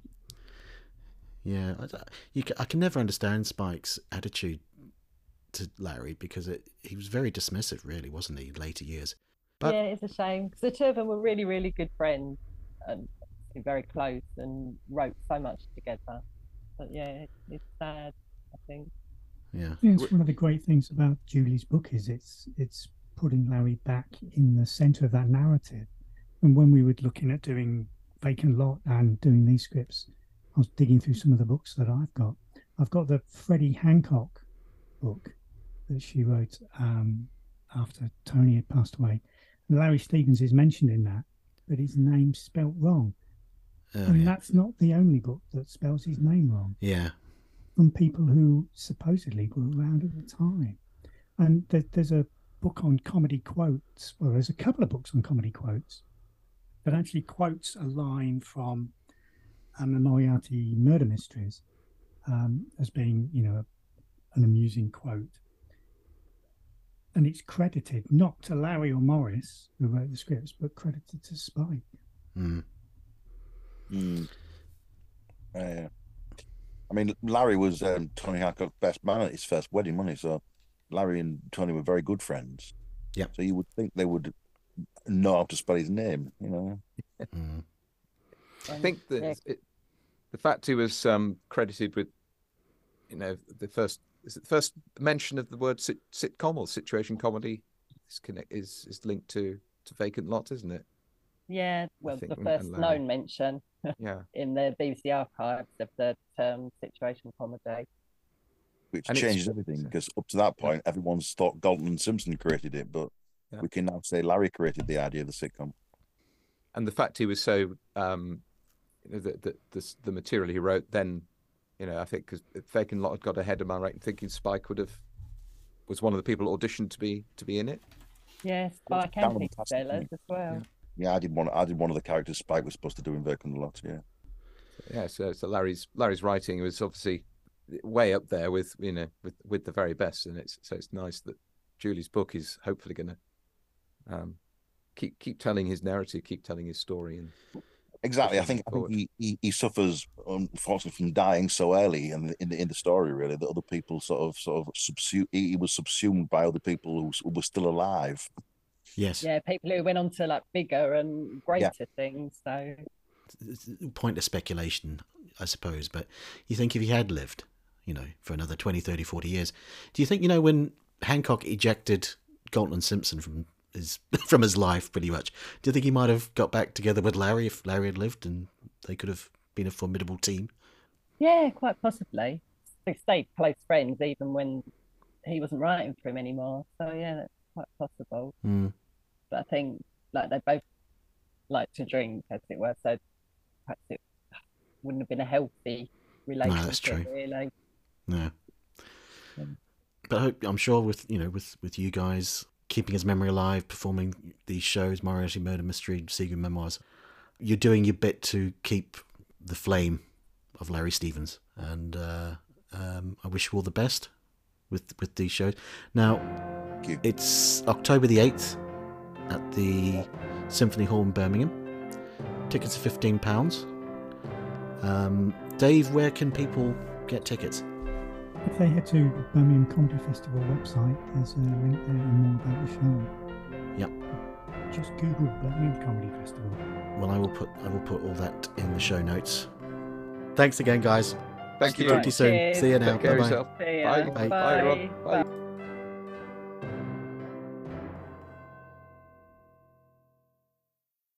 Yeah, I, you can, I can never understand Spike's attitude to Larry, because it, he was very dismissive, really, wasn't he, in later years? But yeah, it's a shame, because the two of them were really, really good friends and very close and wrote so much together. But yeah, it, it's sad, I think. Yeah, I think it's one of the great things about Julie's book is it's it's putting Larry back in the centre of that narrative. And when we were looking at doing Vacant Lot and doing these scripts, I was digging through some of the books that I've got. I've got the Freddie Hancock book that she wrote um, after Tony had passed away. And Larry Stevens is mentioned in that, but his name's spelt wrong. Oh, and yeah. That's not the only book that spells his name wrong. Yeah. From people who supposedly were around at the time. And there, there's a book on comedy quotes. Well, there's a couple of books on comedy quotes that actually quotes a line from um, the Moriarty murder mysteries um, as being, you know, an amusing quote. And it's credited not to Larry or Morris, who wrote the scripts, but credited to Spike. Mm. Mm. Uh, yeah. I mean, Larry was um, Tony Hancock's best man at his first wedding, wasn't he? So Larry and Tony were very good friends. Yeah. So you would think they would know how to spell his name, you know. Mm. I think that it, the fact he was um, credited with, you know, the first is it the first mention of the word sit, sitcom or situation comedy is connect is is linked to to Vacant Lot, isn't it? Yeah, well, the first known mention. Yeah. In the B B C archives of the term situation comedy. Which and changes everything, because up to that point, yeah. everyone's thought Galton and Simpson created it, but yeah. we can now say Larry created the idea of the sitcom. And the fact he was so, um, you know, the, the, the, the material he wrote then, you know, I think because Vacant Lot had got ahead of my right in thinking Spike would have, was one of the people auditioned to be to be in it. Yeah, Spike and Pete Sellers as well. Yeah. Yeah, I did one. I did one of the characters Spike was supposed to do in Vacant Lot. Yeah, yeah. So, so Larry's Larry's writing was obviously way up there with you know with, with the very best, and it's so it's nice that Julie's book is hopefully going to um, keep keep telling his narrative, keep telling his story, and exactly. I think I think he, he, he suffers unfortunately from dying so early in the, in the in the story, really, that other people sort of sort of subsume. He was subsumed by other people who, who were still alive. Yes. Yeah, people who went on to like bigger and greater yeah. things. So, point of speculation, I suppose. But you think if he had lived, you know, for another twenty, thirty, forty years, do you think, you know, when Hancock ejected Galton and Simpson from his from his life, pretty much, do you think he might have got back together with Larry if Larry had lived, and they could have been a formidable team? Yeah, quite possibly. They stayed close friends even when he wasn't writing for him anymore. So yeah, that's quite possible. Mm. But I think like they both like to drink, as it were, so perhaps it wouldn't have been a healthy relationship. No, that's true. Really. No. Um, but I hope, I'm sure with you know with, with you guys keeping his memory alive, performing these shows, Moriarty Murder Mystery, Seagoon Memoirs, you're doing your bit to keep the flame of Larry Stevens and uh, Um, I wish you all the best with with these shows. Now, it's October the eighth at the Symphony Hall in Birmingham. Tickets are fifteen pounds. Um, Dave, where can people get tickets? If they head to Birmingham Comedy Festival website, there's a link there and more about the show. Yep. Just Google Birmingham Comedy Festival. Well, I will put I will put all that in the show notes. Thanks again, guys. Thank you. Talk to you soon. Cheers. See you now. Take care of Bye-bye. yourself. See ya. Bye. Bye. Bye, Rob. Bye. Bye.